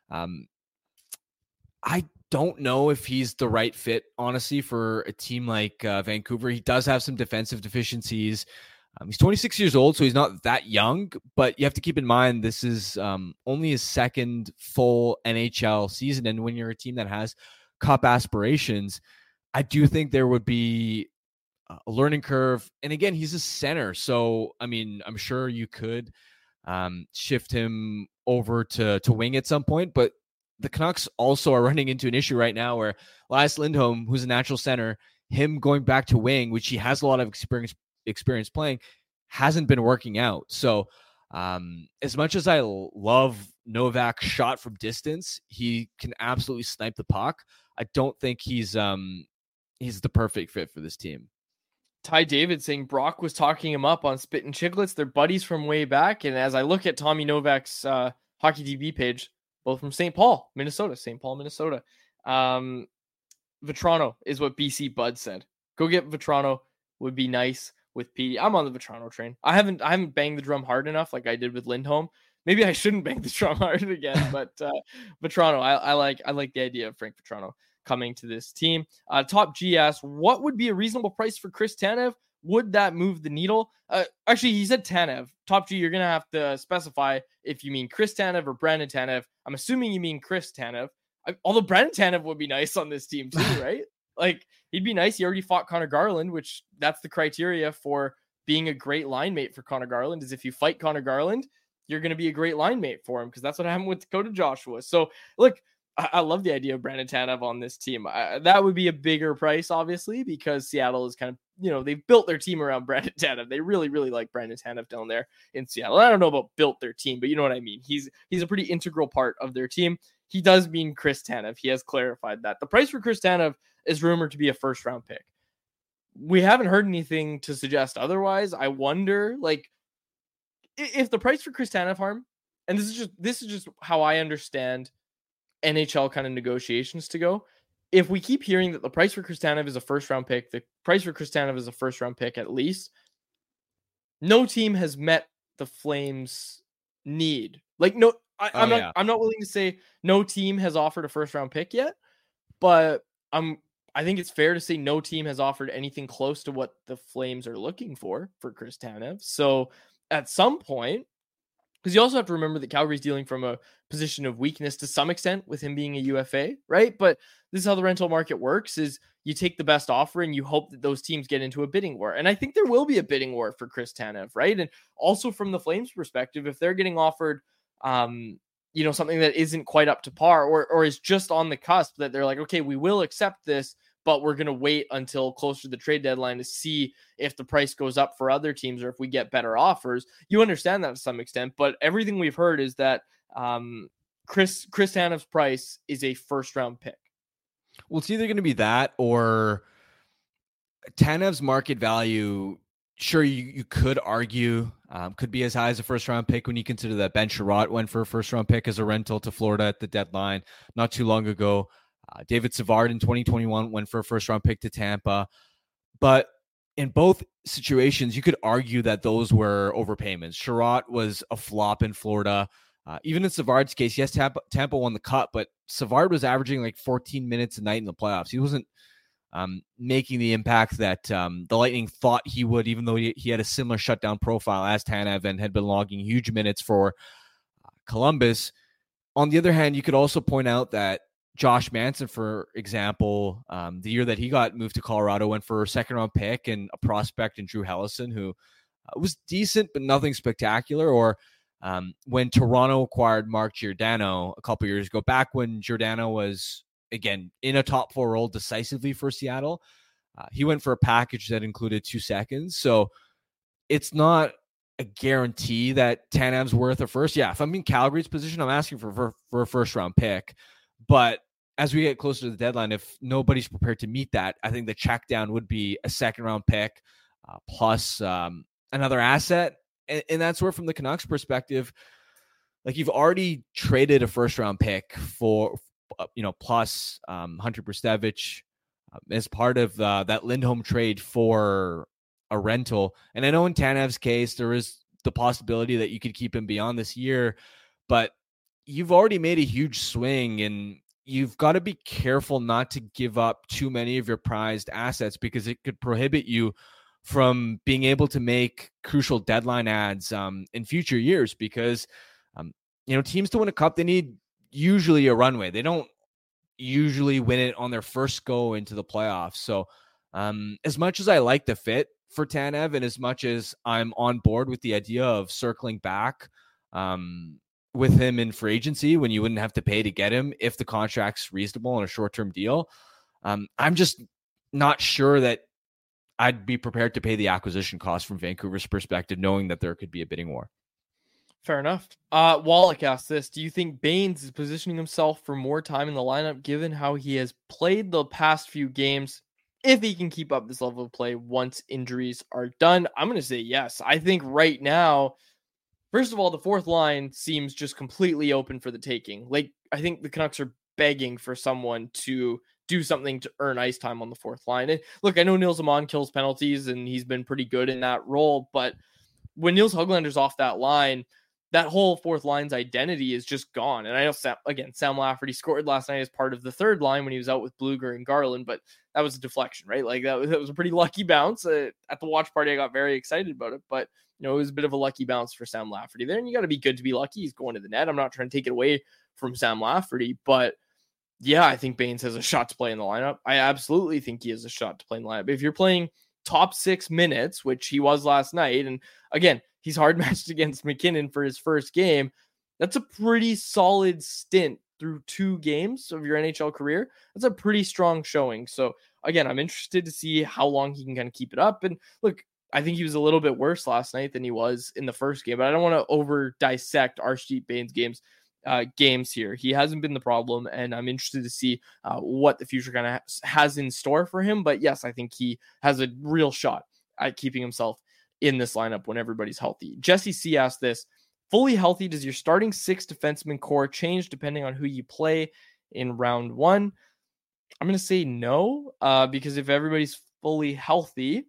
I don't know if he's the right fit, honestly, for a team like Vancouver. He does have some defensive deficiencies. He's 26 years old, so he's not that young, but you have to keep in mind this is only his second full NHL season. And when you're a team that has cup aspirations, I do think there would be a learning curve. And again, he's a center. So, I mean, I'm sure you could shift him over to wing at some point, but the Canucks also are running into an issue right now where Elias Lindholm, who's a natural center, him going back to wing, which he has a lot of experience playing, hasn't been working out. So as much as I love Novak's shot from distance, he can absolutely snipe the puck. I don't think he's the perfect fit for this team. Ty David saying Brock was talking him up on Spit and Chicklets. They're buddies from way back. And as I look at Tommy Novak's Hockey DB page, both from St. Paul, Minnesota. Vetrano is what BC Bud said. Go get Vetrano, would be nice with PD. I'm on the Vetrano train. I haven't banged the drum hard enough like I did with Lindholm. Maybe I shouldn't bang the drum hard again, but Vetrano, I like the idea of Frank Vetrano coming to this team. Top G asks, what would be a reasonable price for Chris Tanev? Would that move the needle? Actually, he said Tanev. Top G, you're going to have to specify if you mean Chris Tanev or Brandon Tanev. I'm assuming you mean Chris Tanev. Although Brandon Tanev would be nice on this team too, right? Like, he'd be nice. He already fought Connor Garland, which that's the criteria for being a great line mate for Connor Garland, is if you fight Connor Garland, you're going to be a great line mate for him, because that's what happened with Dakota Joshua. So, look, I love the idea of Brandon Tanev on this team. That would be a bigger price, obviously, because Seattle is kind of, they've built their team around Brandon Tanev. They really, really like Brandon Tanev down there in Seattle. I don't know about built their team, but you know what I mean. He's a pretty integral part of their team. He does mean Chris Tanev. He has clarified that. The price for Chris Tanev is rumored to be a first-round pick. We haven't heard anything to suggest otherwise. I wonder, if the price for Chris Tanev, Harm, and this is just how I understand NHL kind of negotiations to go. If we keep hearing that the price for Chris Tanev is a first-round pick, the price for Chris Tanev is a first-round pick at least, no team has met the Flames' need. I'm not willing to say no team has offered a first-round pick yet, but I think it's fair to say no team has offered anything close to what the Flames are looking for Chris Tanev. So at some point, because you also have to remember that Calgary's dealing from a position of weakness to some extent with him being a UFA, right? But this is how the rental market works, is you take the best offer and you hope that those teams get into a bidding war. And I think there will be a bidding war for Chris Tanev, right? And also from the Flames perspective, if they're getting offered, something that isn't quite up to par or is just on the cusp, that they're like, okay, we will accept this, but we're going to wait until closer to the trade deadline to see if the price goes up for other teams or if we get better offers. You understand that to some extent, but everything we've heard is that Chris Tanev's price is a first-round pick. Well, it's either going to be that or Tanev's market value. Sure, you could argue could be as high as a first-round pick when you consider that Ben Chiarot went for a first-round pick as a rental to Florida at the deadline not too long ago. David Savard in 2021 went for a first-round pick to Tampa. But in both situations, you could argue that those were overpayments. Chiarot was a flop in Florida. Even in Savard's case, yes, Tampa won the cup, but Savard was averaging 14 minutes a night in the playoffs. He wasn't making the impact that the Lightning thought he would, even though he had a similar shutdown profile as Tanev and had been logging huge minutes for Columbus. On the other hand, you could also point out that Josh Manson, for example, the year that he got moved to Colorado, went for a second-round pick and a prospect in Drew Hellison, who was decent but nothing spectacular. Or when Toronto acquired Mark Giordano a couple years ago, back when Giordano was, again, in a top four role decisively for Seattle, he went for a package that included 2 seconds. So it's not a guarantee that Tanev's worth a first. Yeah, if I'm in Calgary's position, I'm asking for a first-round pick. But as we get closer to the deadline, if nobody's prepared to meet that, I think the check down would be a second-round pick plus another asset. And that's where, from the Canucks perspective, you've already traded a first-round pick for, plus Hunter Brzustevich as part of that Lindholm trade for a rental. And I know in Tanev's case, there is the possibility that you could keep him beyond this year, but you've already made a huge swing, and you've got to be careful not to give up too many of your prized assets, because it could prohibit you from being able to make crucial deadline adds in future years. Because, teams to win a cup, they need usually a runway. They don't usually win it on their first go into the playoffs. So as much as I like the fit for Tanev, and as much as I'm on board with the idea of circling back with him in free agency when you wouldn't have to pay to get him if the contract's reasonable on a short-term deal, I'm just not sure that I'd be prepared to pay the acquisition cost from Vancouver's perspective, knowing that there could be a bidding war. Fair enough. Wallach asked this: do you think Baines is positioning himself for more time in the lineup given how he has played the past few games, if he can keep up this level of play once injuries are done? I'm going to say yes. I think right now, first of all, the fourth line seems just completely open for the taking. I think the Canucks are begging for someone to do something to earn ice time on the fourth line. And look, I know Nils Amon kills penalties and he's been pretty good in that role, but when Nils Höglander's off that line, that whole fourth line's identity is just gone. And I know, Sam Lafferty scored last night as part of the third line when he was out with Blueger and Garland, but that was a deflection, right? That was a pretty lucky bounce. At the watch party, I got very excited about it, but it was a bit of a lucky bounce for Sam Lafferty there. And you got to be good to be lucky. He's going to the net. I'm not trying to take it away from Sam Lafferty, but yeah, I think Baines has a shot to play in the lineup. I absolutely think he has a shot to play in the lineup. If you're playing top 6 minutes, which he was last night, and again, he's hard matched against McKinnon for his first game, that's a pretty solid stint through 2 games of your NHL career. That's a pretty strong showing. So again, I'm interested to see how long he can kind of keep it up. And look, I think he was a little bit worse last night than he was in the first game, but I don't want to over dissect Arshdeep Bain's games here. He hasn't been the problem, and I'm interested to see what the future kind of has in store for him. But yes, I think he has a real shot at keeping himself in this lineup when everybody's healthy. Jesse C asked this: fully healthy, does your starting 6 defenseman core change depending on who you play in round 1? I'm going to say no, because if everybody's fully healthy,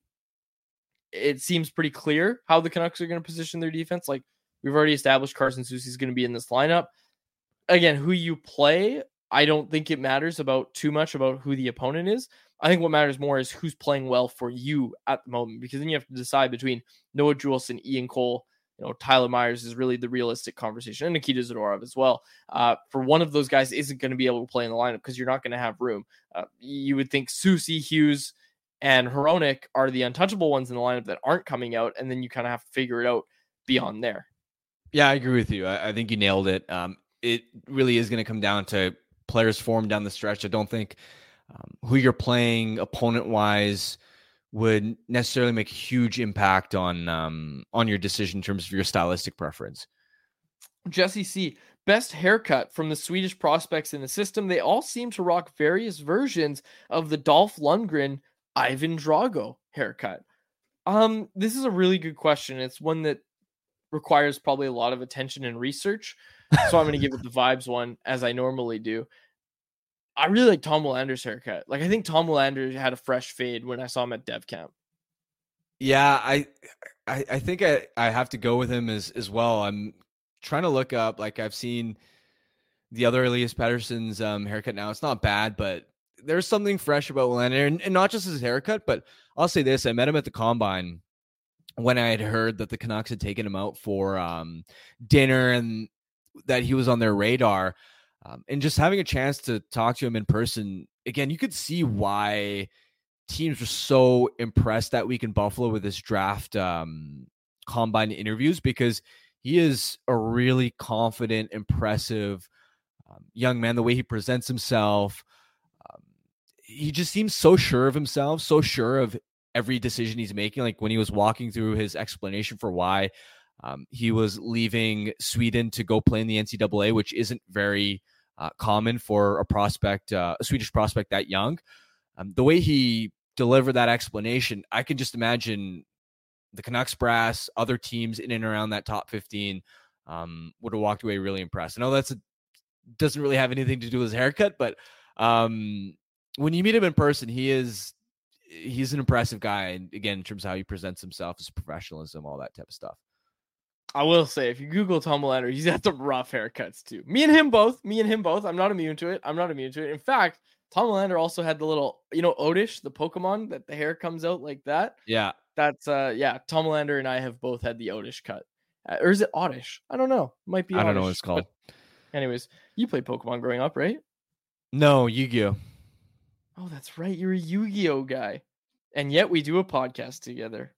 it seems pretty clear how the Canucks are going to position their defense. Like, we've already established Carson Soucy is going to be in this lineup. Again, who you play, I don't think it matters too much about who the opponent is. I think what matters more is who's playing well for you at the moment, because then you have to decide between Noah Juulsen, Ian Cole, Tyler Myers is really the realistic conversation, and Nikita Zadorov as well. For one of those guys isn't going to be able to play in the lineup because you're not going to have room. You would think Soucy, Hughes, and Hronek are the untouchable ones in the lineup that aren't coming out, and then you kind of have to figure it out beyond there. Yeah, I agree with you. I think you nailed it. It really is going to come down to players' form down the stretch. I don't think who you're playing opponent-wise would necessarily make a huge impact on your decision in terms of your stylistic preference. Jesse C, best haircut from the Swedish prospects in the system. They all seem to rock various versions of the Dolph Lundgren, Ivan Drago haircut. This is a really good question. It's one that requires probably a lot of attention and research. So I'm going to give it the vibes one, as I normally do. I really like Tom Willander's haircut. Like, I think Tom Willander had a fresh fade when I saw him at Dev Camp. Yeah, I think I have to go with him as well. I'm trying to look up, like, I've seen the other Elias Pettersson's haircut now. It's not bad, but there's something fresh about Willander, and not just his haircut, but I'll say this. I met him at the Combine when I had heard that the Canucks had taken him out for dinner and that he was on their radar. And just having a chance to talk to him in person, again, you could see why teams were so impressed that week in Buffalo with his draft Combine interviews, because he is a really confident, impressive young man. The way he presents himself, he just seems so sure of himself, so sure of every decision he's making. Like when he was walking through his explanation for why he was leaving Sweden to go play in the NCAA, which isn't very common for a prospect, a Swedish prospect that young. The way he delivered that explanation, I can just imagine the Canucks brass, other teams in and around that top 15 would have walked away really impressed. I know doesn't really have anything to do with his haircut, but when you meet him in person, he's an impressive guy. And again, in terms of how he presents himself, his professionalism, all that type of stuff. I will say, if you Google Tom Willander, he's had some rough haircuts too. Me and him both. I'm not immune to it. In fact, Tom Willander also had the little, Oddish, the Pokemon, that the hair comes out like that. Yeah. That's, Tom Willander and I have both had the Oddish cut. Or is it Oddish? I don't know. Might be Oddish. I don't know what it's called. But anyways, you played Pokemon growing up, right? No, Yu-Gi-Oh! Oh, that's right. You're a Yu-Gi-Oh guy. And yet we do a podcast together.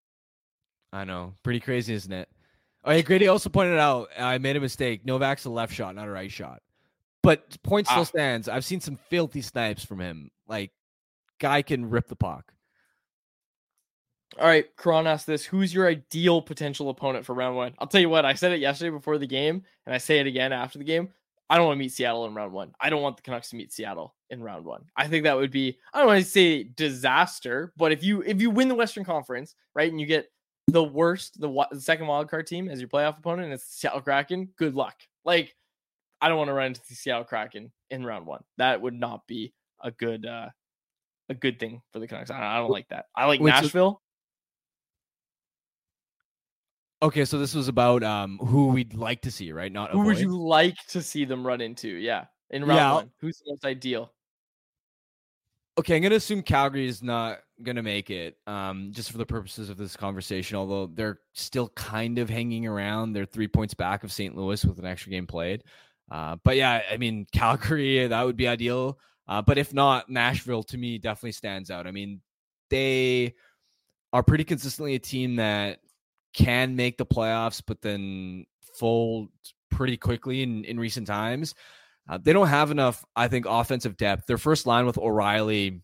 I know. Pretty crazy, isn't it? Oh, yeah, Grady also pointed out I made a mistake. Novak's a left shot, not a right shot. But point still stands. I've seen some filthy snipes from him. Like, guy can rip the puck. All right, Karan asked this. Who's your ideal potential opponent for round 1? I'll tell you what. I said it yesterday before the game, and I say it again after the game. I don't want to meet Seattle in round 1. I don't want the Canucks to meet Seattle in round 1. I think that would be, I don't want to say disaster, but if you win the Western Conference, right, and you get the second wildcard team as your playoff opponent, and it's the Seattle Kraken, good luck. Like, I don't want to run into the Seattle Kraken in round 1. That would not be a good thing for the Canucks. I don't like that. I like Nashville. Okay, so this was about who we'd like to see, right? Not who avoid. Would you like to see them run into? Yeah, in round 1. Who's the most ideal? Okay, I'm going to assume Calgary is not going to make it, just for the purposes of this conversation, although they're still kind of hanging around. They're 3 points back of St. Louis with an extra game played. But yeah, I mean, Calgary, that would be ideal. But if not, Nashville, to me, definitely stands out. I mean, they are pretty consistently a team that can make the playoffs, but then fold pretty quickly in recent times. They don't have enough, I think, offensive depth. Their first line with O'Reilly,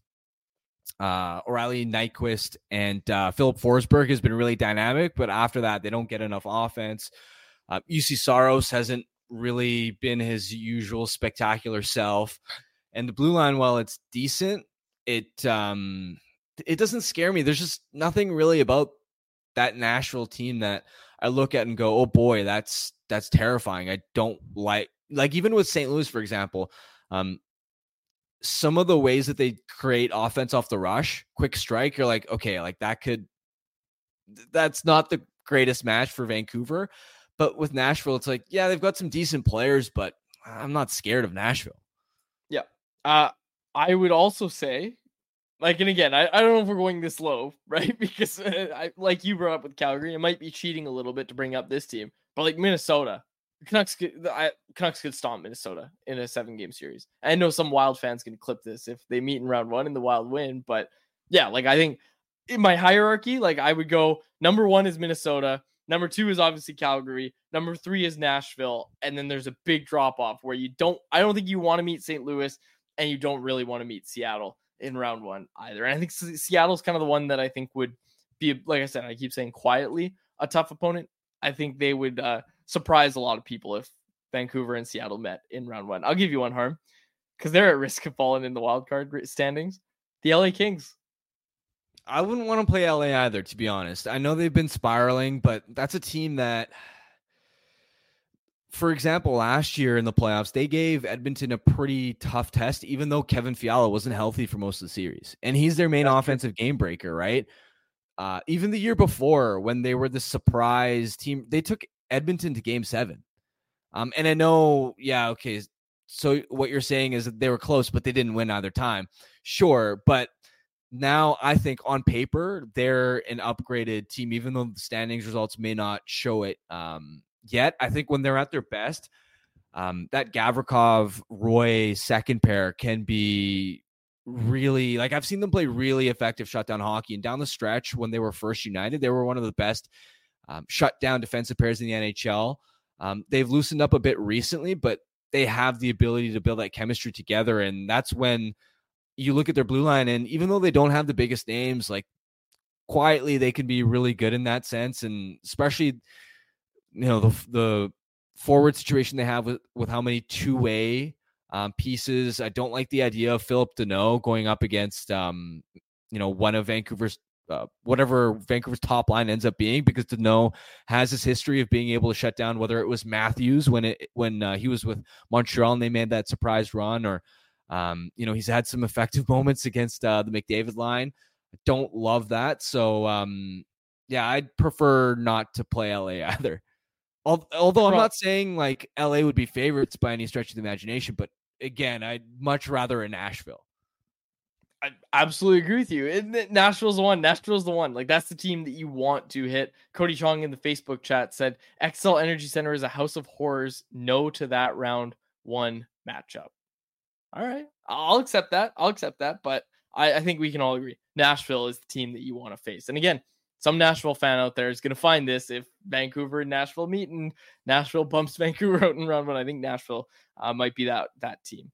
Nyquist, and Philip Forsberg has been really dynamic, but after that, they don't get enough offense. UC Saros hasn't really been his usual spectacular self. And the blue line, while it's decent, it doesn't scare me. There's just nothing really about that Nashville team that I look at and go, oh boy, that's terrifying. I don't like even with St. Louis, for example, some of the ways that they create offense off the rush, quick strike, you're like, okay, like that's not the greatest match for Vancouver. But with Nashville, it's like, yeah, they've got some decent players, but I'm not scared of Nashville. Yeah. I would also say, like, and again, I don't know if we're going this low, right? Because like you brought up with Calgary, it might be cheating a little bit to bring up this team, but like Minnesota, Canucks could stomp Minnesota in a 7-game series. I know some Wild fans can clip this if they meet in round 1 and the Wild win, but yeah, like I think in my hierarchy, like I would go number 1 is Minnesota. Number 2 is obviously Calgary. Number 3 is Nashville. And then there's a big drop off where I don't think you want to meet St. Louis and you don't really want to meet Seattle in round 1 either. And I think Seattle's kind of the one that I think would be, like I said, I keep saying quietly a tough opponent. I think they would surprise a lot of people if Vancouver and Seattle met in round 1. I'll give you one, Harm, because they're at risk of falling in the wild card standings. The LA Kings. I wouldn't want to play LA either, to be honest. I know they've been spiraling, but that's a team that, for example, last year in the playoffs, they gave Edmonton a pretty tough test, even though Kevin Fiala wasn't healthy for most of the series. And he's their main offensive game breaker, right? Even the year before, when they were the surprise team, they took Edmonton to Game 7. And I know, yeah, okay, so what you're saying is that they were close, but they didn't win either time. Sure, but now I think on paper, they're an upgraded team, even though the standings results may not show it yet. I think when they're at their best, that Gavrikov-Roy second pair can be really, like, I've seen them play really effective shutdown hockey. And down the stretch, when they were first united, they were one of the best shutdown defensive pairs in the NHL. They've loosened up a bit recently, but they have the ability to build that chemistry together. And that's when you look at their blue line, and even though they don't have the biggest names, like quietly, they can be really good in that sense. And especially, you know, the forward situation they have with how many two-way pieces. I don't like the idea of Philip Deneau going up against, one of Vancouver's, whatever Vancouver's top line ends up being, because Deneau has this history of being able to shut down, whether it was Matthews when he was with Montreal and they made that surprise run, or he's had some effective moments against the McDavid line. I don't love that. So, I'd prefer not to play LA either. Although I'm not saying like LA would be favorites by any stretch of the imagination, but again, I'd much rather in Nashville. I absolutely agree with you. Nashville's the one. Nashville's the one. Like, that's the team that you want to hit. Cody Chong in the Facebook chat said, XL Energy Center is a house of horrors. No to that round 1 matchup. All right. I'll accept that. But I think we can all agree Nashville is the team that you want to face. And again, some Nashville fan out there is going to find this if Vancouver and Nashville meet and Nashville bumps Vancouver out in round 1. I think Nashville might be that team.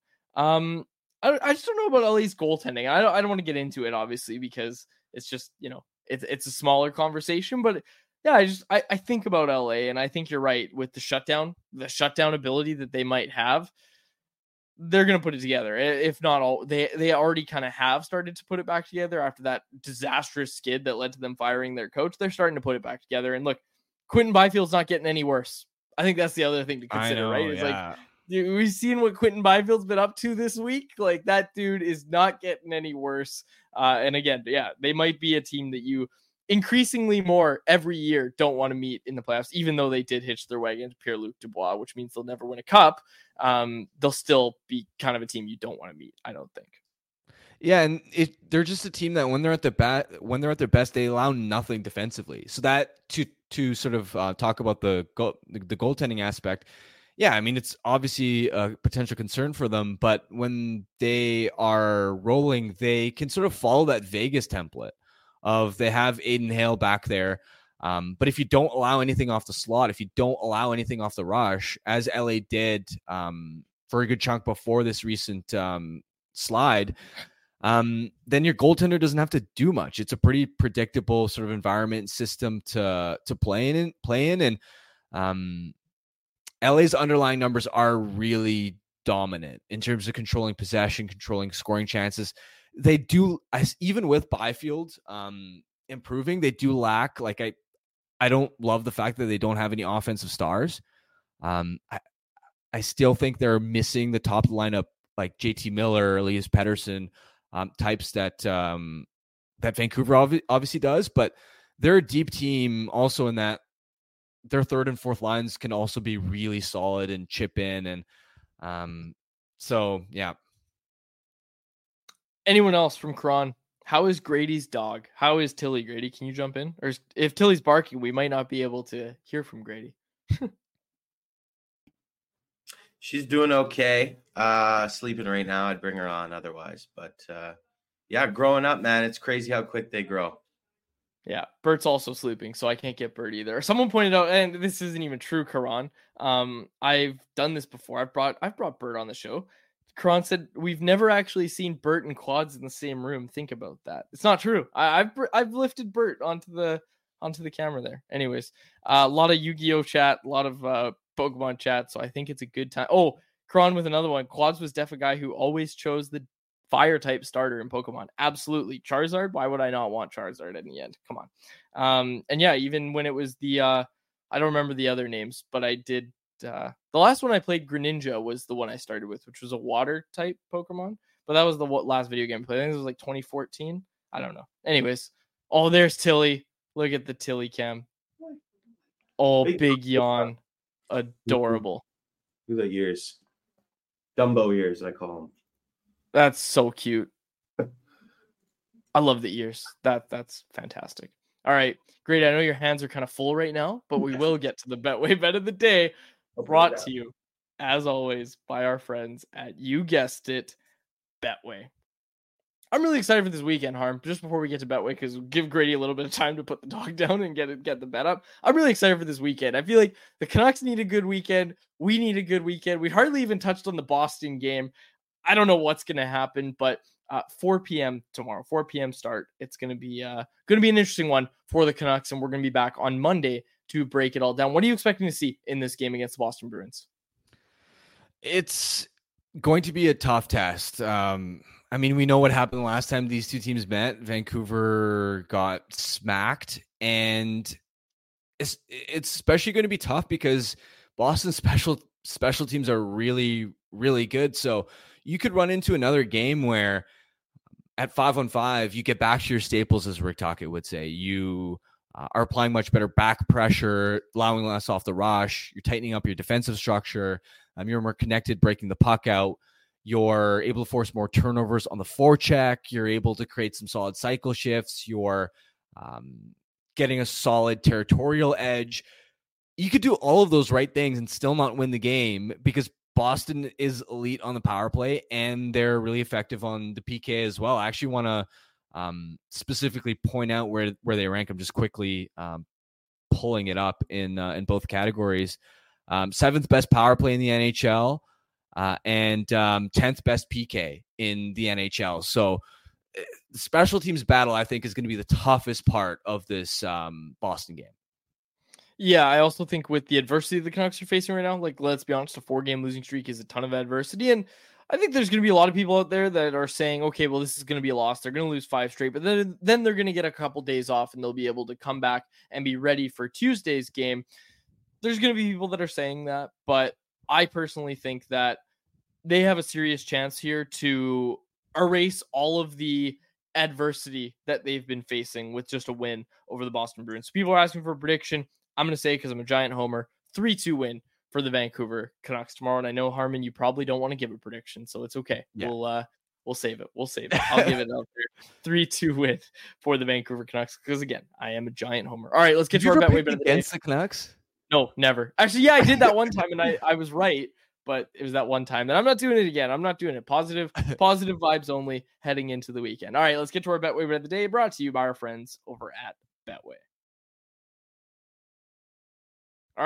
I just don't know about LA's goaltending. I don't want to get into it, obviously, because it's just, it's a smaller conversation. But yeah, I think about LA, and I think you're right with the shutdown ability that they might have. They're going to put it together. If not all, they already kind of have started to put it back together after that disastrous skid that led to them firing their coach. They're starting to put it back together. And look, Quinton Byfield's not getting any worse. I think that's the other thing to consider, right? It's like, we've seen what Quinton Byfield's been up to this week. Like, that dude is not getting any worse. And again, yeah, they might be a team that you increasingly more every year don't want to meet in the playoffs, even though they did hitch their wagon to Pierre-Luc Dubois, which means they'll never win a cup. They'll still be kind of a team you don't want to meet, I don't think. Yeah, and they're just a team that when they're at their best, they allow nothing defensively. So that to sort of talk about the goaltending aspect. Yeah, I mean, it's obviously a potential concern for them, but when they are rolling, they can sort of follow that Vegas template of they have Aiden Hale back there. But if you don't allow anything off the slot, if you don't allow anything off the rush, as LA did for a good chunk before this recent slide, then your goaltender doesn't have to do much. It's a pretty predictable sort of environment system to play in. And LA's underlying numbers are really dominant in terms of controlling possession, controlling scoring chances. They do, even with Byfield improving, they do lack, like, I don't love the fact that they don't have any offensive stars. I still think they're missing the top of the lineup, like JT Miller, Elias Pettersson, types that Vancouver obviously does, but they're a deep team also in that their third and fourth lines can also be really solid and chip in. And so, yeah. Anyone else from Cron? How is Grady's dog? How is Tilly? Grady, can you jump in? Or if Tilly's barking, we might not be able to hear from Grady. She's doing okay. Sleeping right now. I'd bring her on otherwise. But yeah, growing up, man, it's crazy how quick they grow. Yeah, Bert's also sleeping, so I can't get Bert either. Someone pointed out, and this isn't even true, Karan. I've done this before. I've brought Bert on the show. Karan said we've never actually seen Bert and Quads in the same room. Think about that. It's not true. I've lifted Bert onto the camera there. Anyways, a lot of Yu-Gi-Oh chat, a lot of Pokemon chat, so I think it's a good time. Oh, Karan with another one. Quads was def a guy who always chose the fire type starter in Pokemon. Absolutely. Charizard. Why would I not want Charizard in the end? Come on. And yeah, even when it was the I don't remember the other names, but I did the last one I played, Greninja, was the one I started with, which was a water type Pokemon. But that was the last video game I played. I think it was like 2014. I don't know. Anyways, oh, there's Tilly. Look at the Tilly cam. Oh, big yawn. Adorable. Look at the ears. Dumbo ears, I call them. That's so cute. I love the ears. That's fantastic. All right, great. I know your hands are kind of full right now, but we will get to the Betway Bet of the day, brought to you, as always, by our friends at, you guessed it, Betway. I'm really excited for this weekend, Harm. Just before we get to Betway, because we'll give Grady a little bit of time to put the dog down and get the bet up. I'm really excited for this weekend. I feel like the Canucks need a good weekend. We need a good weekend. We hardly even touched on the Boston game. I don't know what's going to happen, but 4 p.m. tomorrow, 4 p.m. start. It's going to be an interesting one for the Canucks, and we're going to be back on Monday to break it all down. What are you expecting to see in this game against the Boston Bruins? It's going to be a tough test. I mean, we know what happened last time these two teams met. Vancouver got smacked, and it's especially going to be tough because Boston's special teams are really, really good. So you could run into another game where at 5-on-5, you get back to your staples, as Rick Tocchet would say. You are applying much better back pressure, allowing less off the rush. You're tightening up your defensive structure. You're more connected, breaking the puck out. You're able to force more turnovers on the forecheck. You're able to create some solid cycle shifts. You're getting a solid territorial edge. You could do all of those right things and still not win the game because Boston is elite on the power play and they're really effective on the PK as well. I actually want to specifically point out where they rank. I'm just quickly pulling it up in both categories. 7th best power play in the NHL. And 10th best PK in the NHL. So the special teams battle, I think, is going to be the toughest part of this Boston game. Yeah, I also think with the adversity the Canucks are facing right now, like, let's be honest, a 4-game losing streak is a ton of adversity. And I think there's going to be a lot of people out there that are saying, okay, well, this is going to be a loss. They're going to lose 5 straight, but then they're going to get a couple days off and they'll be able to come back and be ready for Tuesday's game. There's going to be people that are saying that, but I personally think that they have a serious chance here to erase all of the adversity that they've been facing with just a win over the Boston Bruins. So people are asking for a prediction. I'm going to say, because I'm a giant homer, 3-2 win for the Vancouver Canucks tomorrow. And I know, Harmon, you probably don't want to give a prediction, so it's okay. Yeah. We'll save it. I'll give it out there. 3-2 win for the Vancouver Canucks, because again, I am a giant homer. All right, let's get to our Betway Bet against the Canucks. No, never. Actually, yeah, I did that one time, and I was right. But it was that one time that I'm not doing it again. I'm not doing it. Positive vibes only heading into the weekend. All right, let's get to our Betway Bet of the day, brought to you by our friends over at Betway. All right,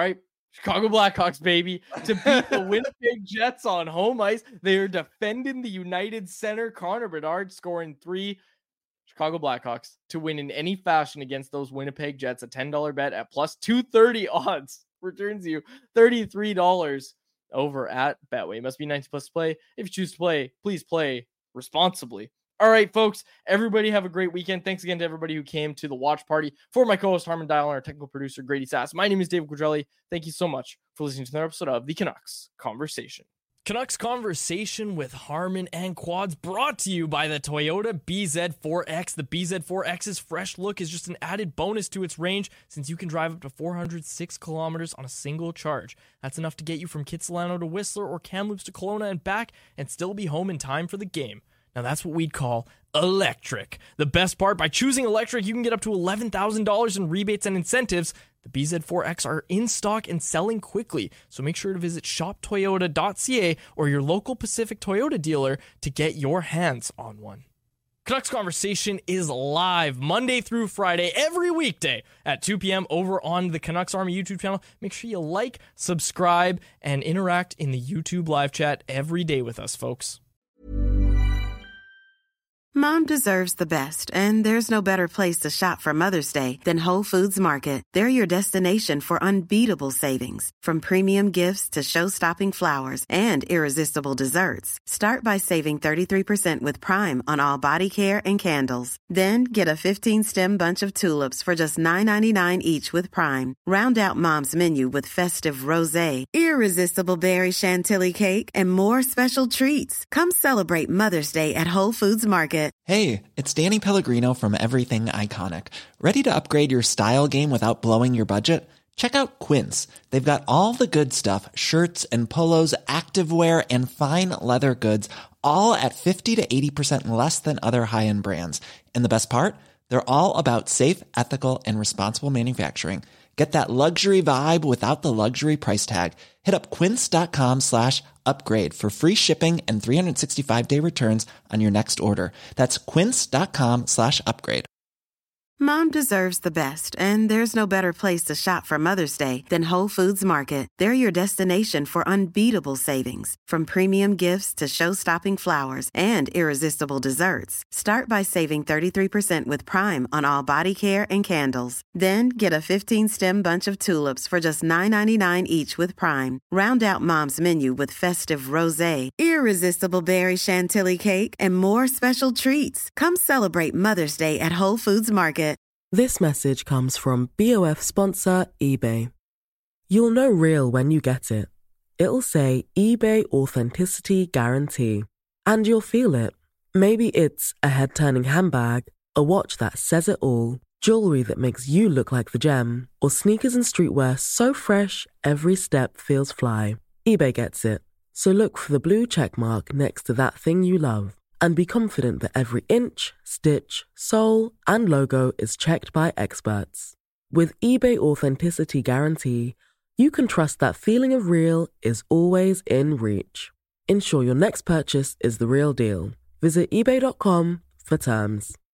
Chicago Blackhawks, baby, to beat the Winnipeg Jets on home ice. They are defending the United Center. Connor Bedard scoring 3. Chicago Blackhawks to win in any fashion against those Winnipeg Jets. A $10 bet at plus 230 odds returns you $33 over at Betway. Must be 19 plus to play. If you choose to play, please play responsibly. All right, folks, everybody have a great weekend. Thanks again to everybody who came to the watch party. For my co-host Harman Dial and our technical producer Grady Sass, my name is David Quadrelli. Thank you so much for listening to another episode of the Canucks Conversation. Canucks Conversation with Harman and Quads brought to you by the Toyota BZ4X. The BZ4X's fresh look is just an added bonus to its range since you can drive up to 406 kilometers on a single charge. That's enough to get you from Kitsilano to Whistler or Kamloops to Kelowna and back and still be home in time for the game. Now that's what we'd call electric. The best part, by choosing electric, you can get up to $11,000 in rebates and incentives. The BZ4X are in stock and selling quickly, so make sure to visit shoptoyota.ca or your local Pacific Toyota dealer to get your hands on one. Canucks Conversation is live Monday through Friday, every weekday at 2 p.m. over on the Canucks Army YouTube channel. Make sure you like, subscribe, and interact in the YouTube live chat every day with us, folks. Mom deserves the best, and there's no better place to shop for Mother's Day than Whole Foods Market. They're your destination for unbeatable savings, from premium gifts to show-stopping flowers and irresistible desserts. Start by saving 33% with Prime on all body care and candles. Then get a 15-stem bunch of tulips for just $9.99 each with Prime. Round out Mom's menu with festive rosé, irresistible berry chantilly cake, and more special treats. Come celebrate Mother's Day at Whole Foods Market. Hey, it's Danny Pellegrino from Everything Iconic. Ready to upgrade your style game without blowing your budget? Check out Quince. They've got all the good stuff, shirts and polos, activewear, and fine leather goods, all at 50 to 80% less than other high-end brands. And the best part? They're all about safe, ethical, and responsible manufacturing. Get that luxury vibe without the luxury price tag. Hit up quince.com/upgrade for free shipping and 365-day returns on your next order. That's quince.com/upgrade. Mom deserves the best, and there's no better place to shop for Mother's Day than Whole Foods Market. They're your destination for unbeatable savings, from premium gifts to show-stopping flowers and irresistible desserts. Start by saving 33% with Prime on all body care and candles. Then get a 15-stem bunch of tulips for just $9.99 each with Prime. Round out Mom's menu with festive rosé, irresistible berry chantilly cake, and more special treats. Come celebrate Mother's Day at Whole Foods Market. This message comes from BOF sponsor eBay. You'll know real when you get it. It'll say eBay Authenticity Guarantee. And you'll feel it. Maybe it's a head-turning handbag, a watch that says it all, jewelry that makes you look like the gem, or sneakers and streetwear so fresh every step feels fly. eBay gets it. So look for the blue check mark next to that thing you love. And be confident that every inch, stitch, sole, and logo is checked by experts. With eBay Authenticity Guarantee, you can trust that feeling of real is always in reach. Ensure your next purchase is the real deal. Visit eBay.com for terms.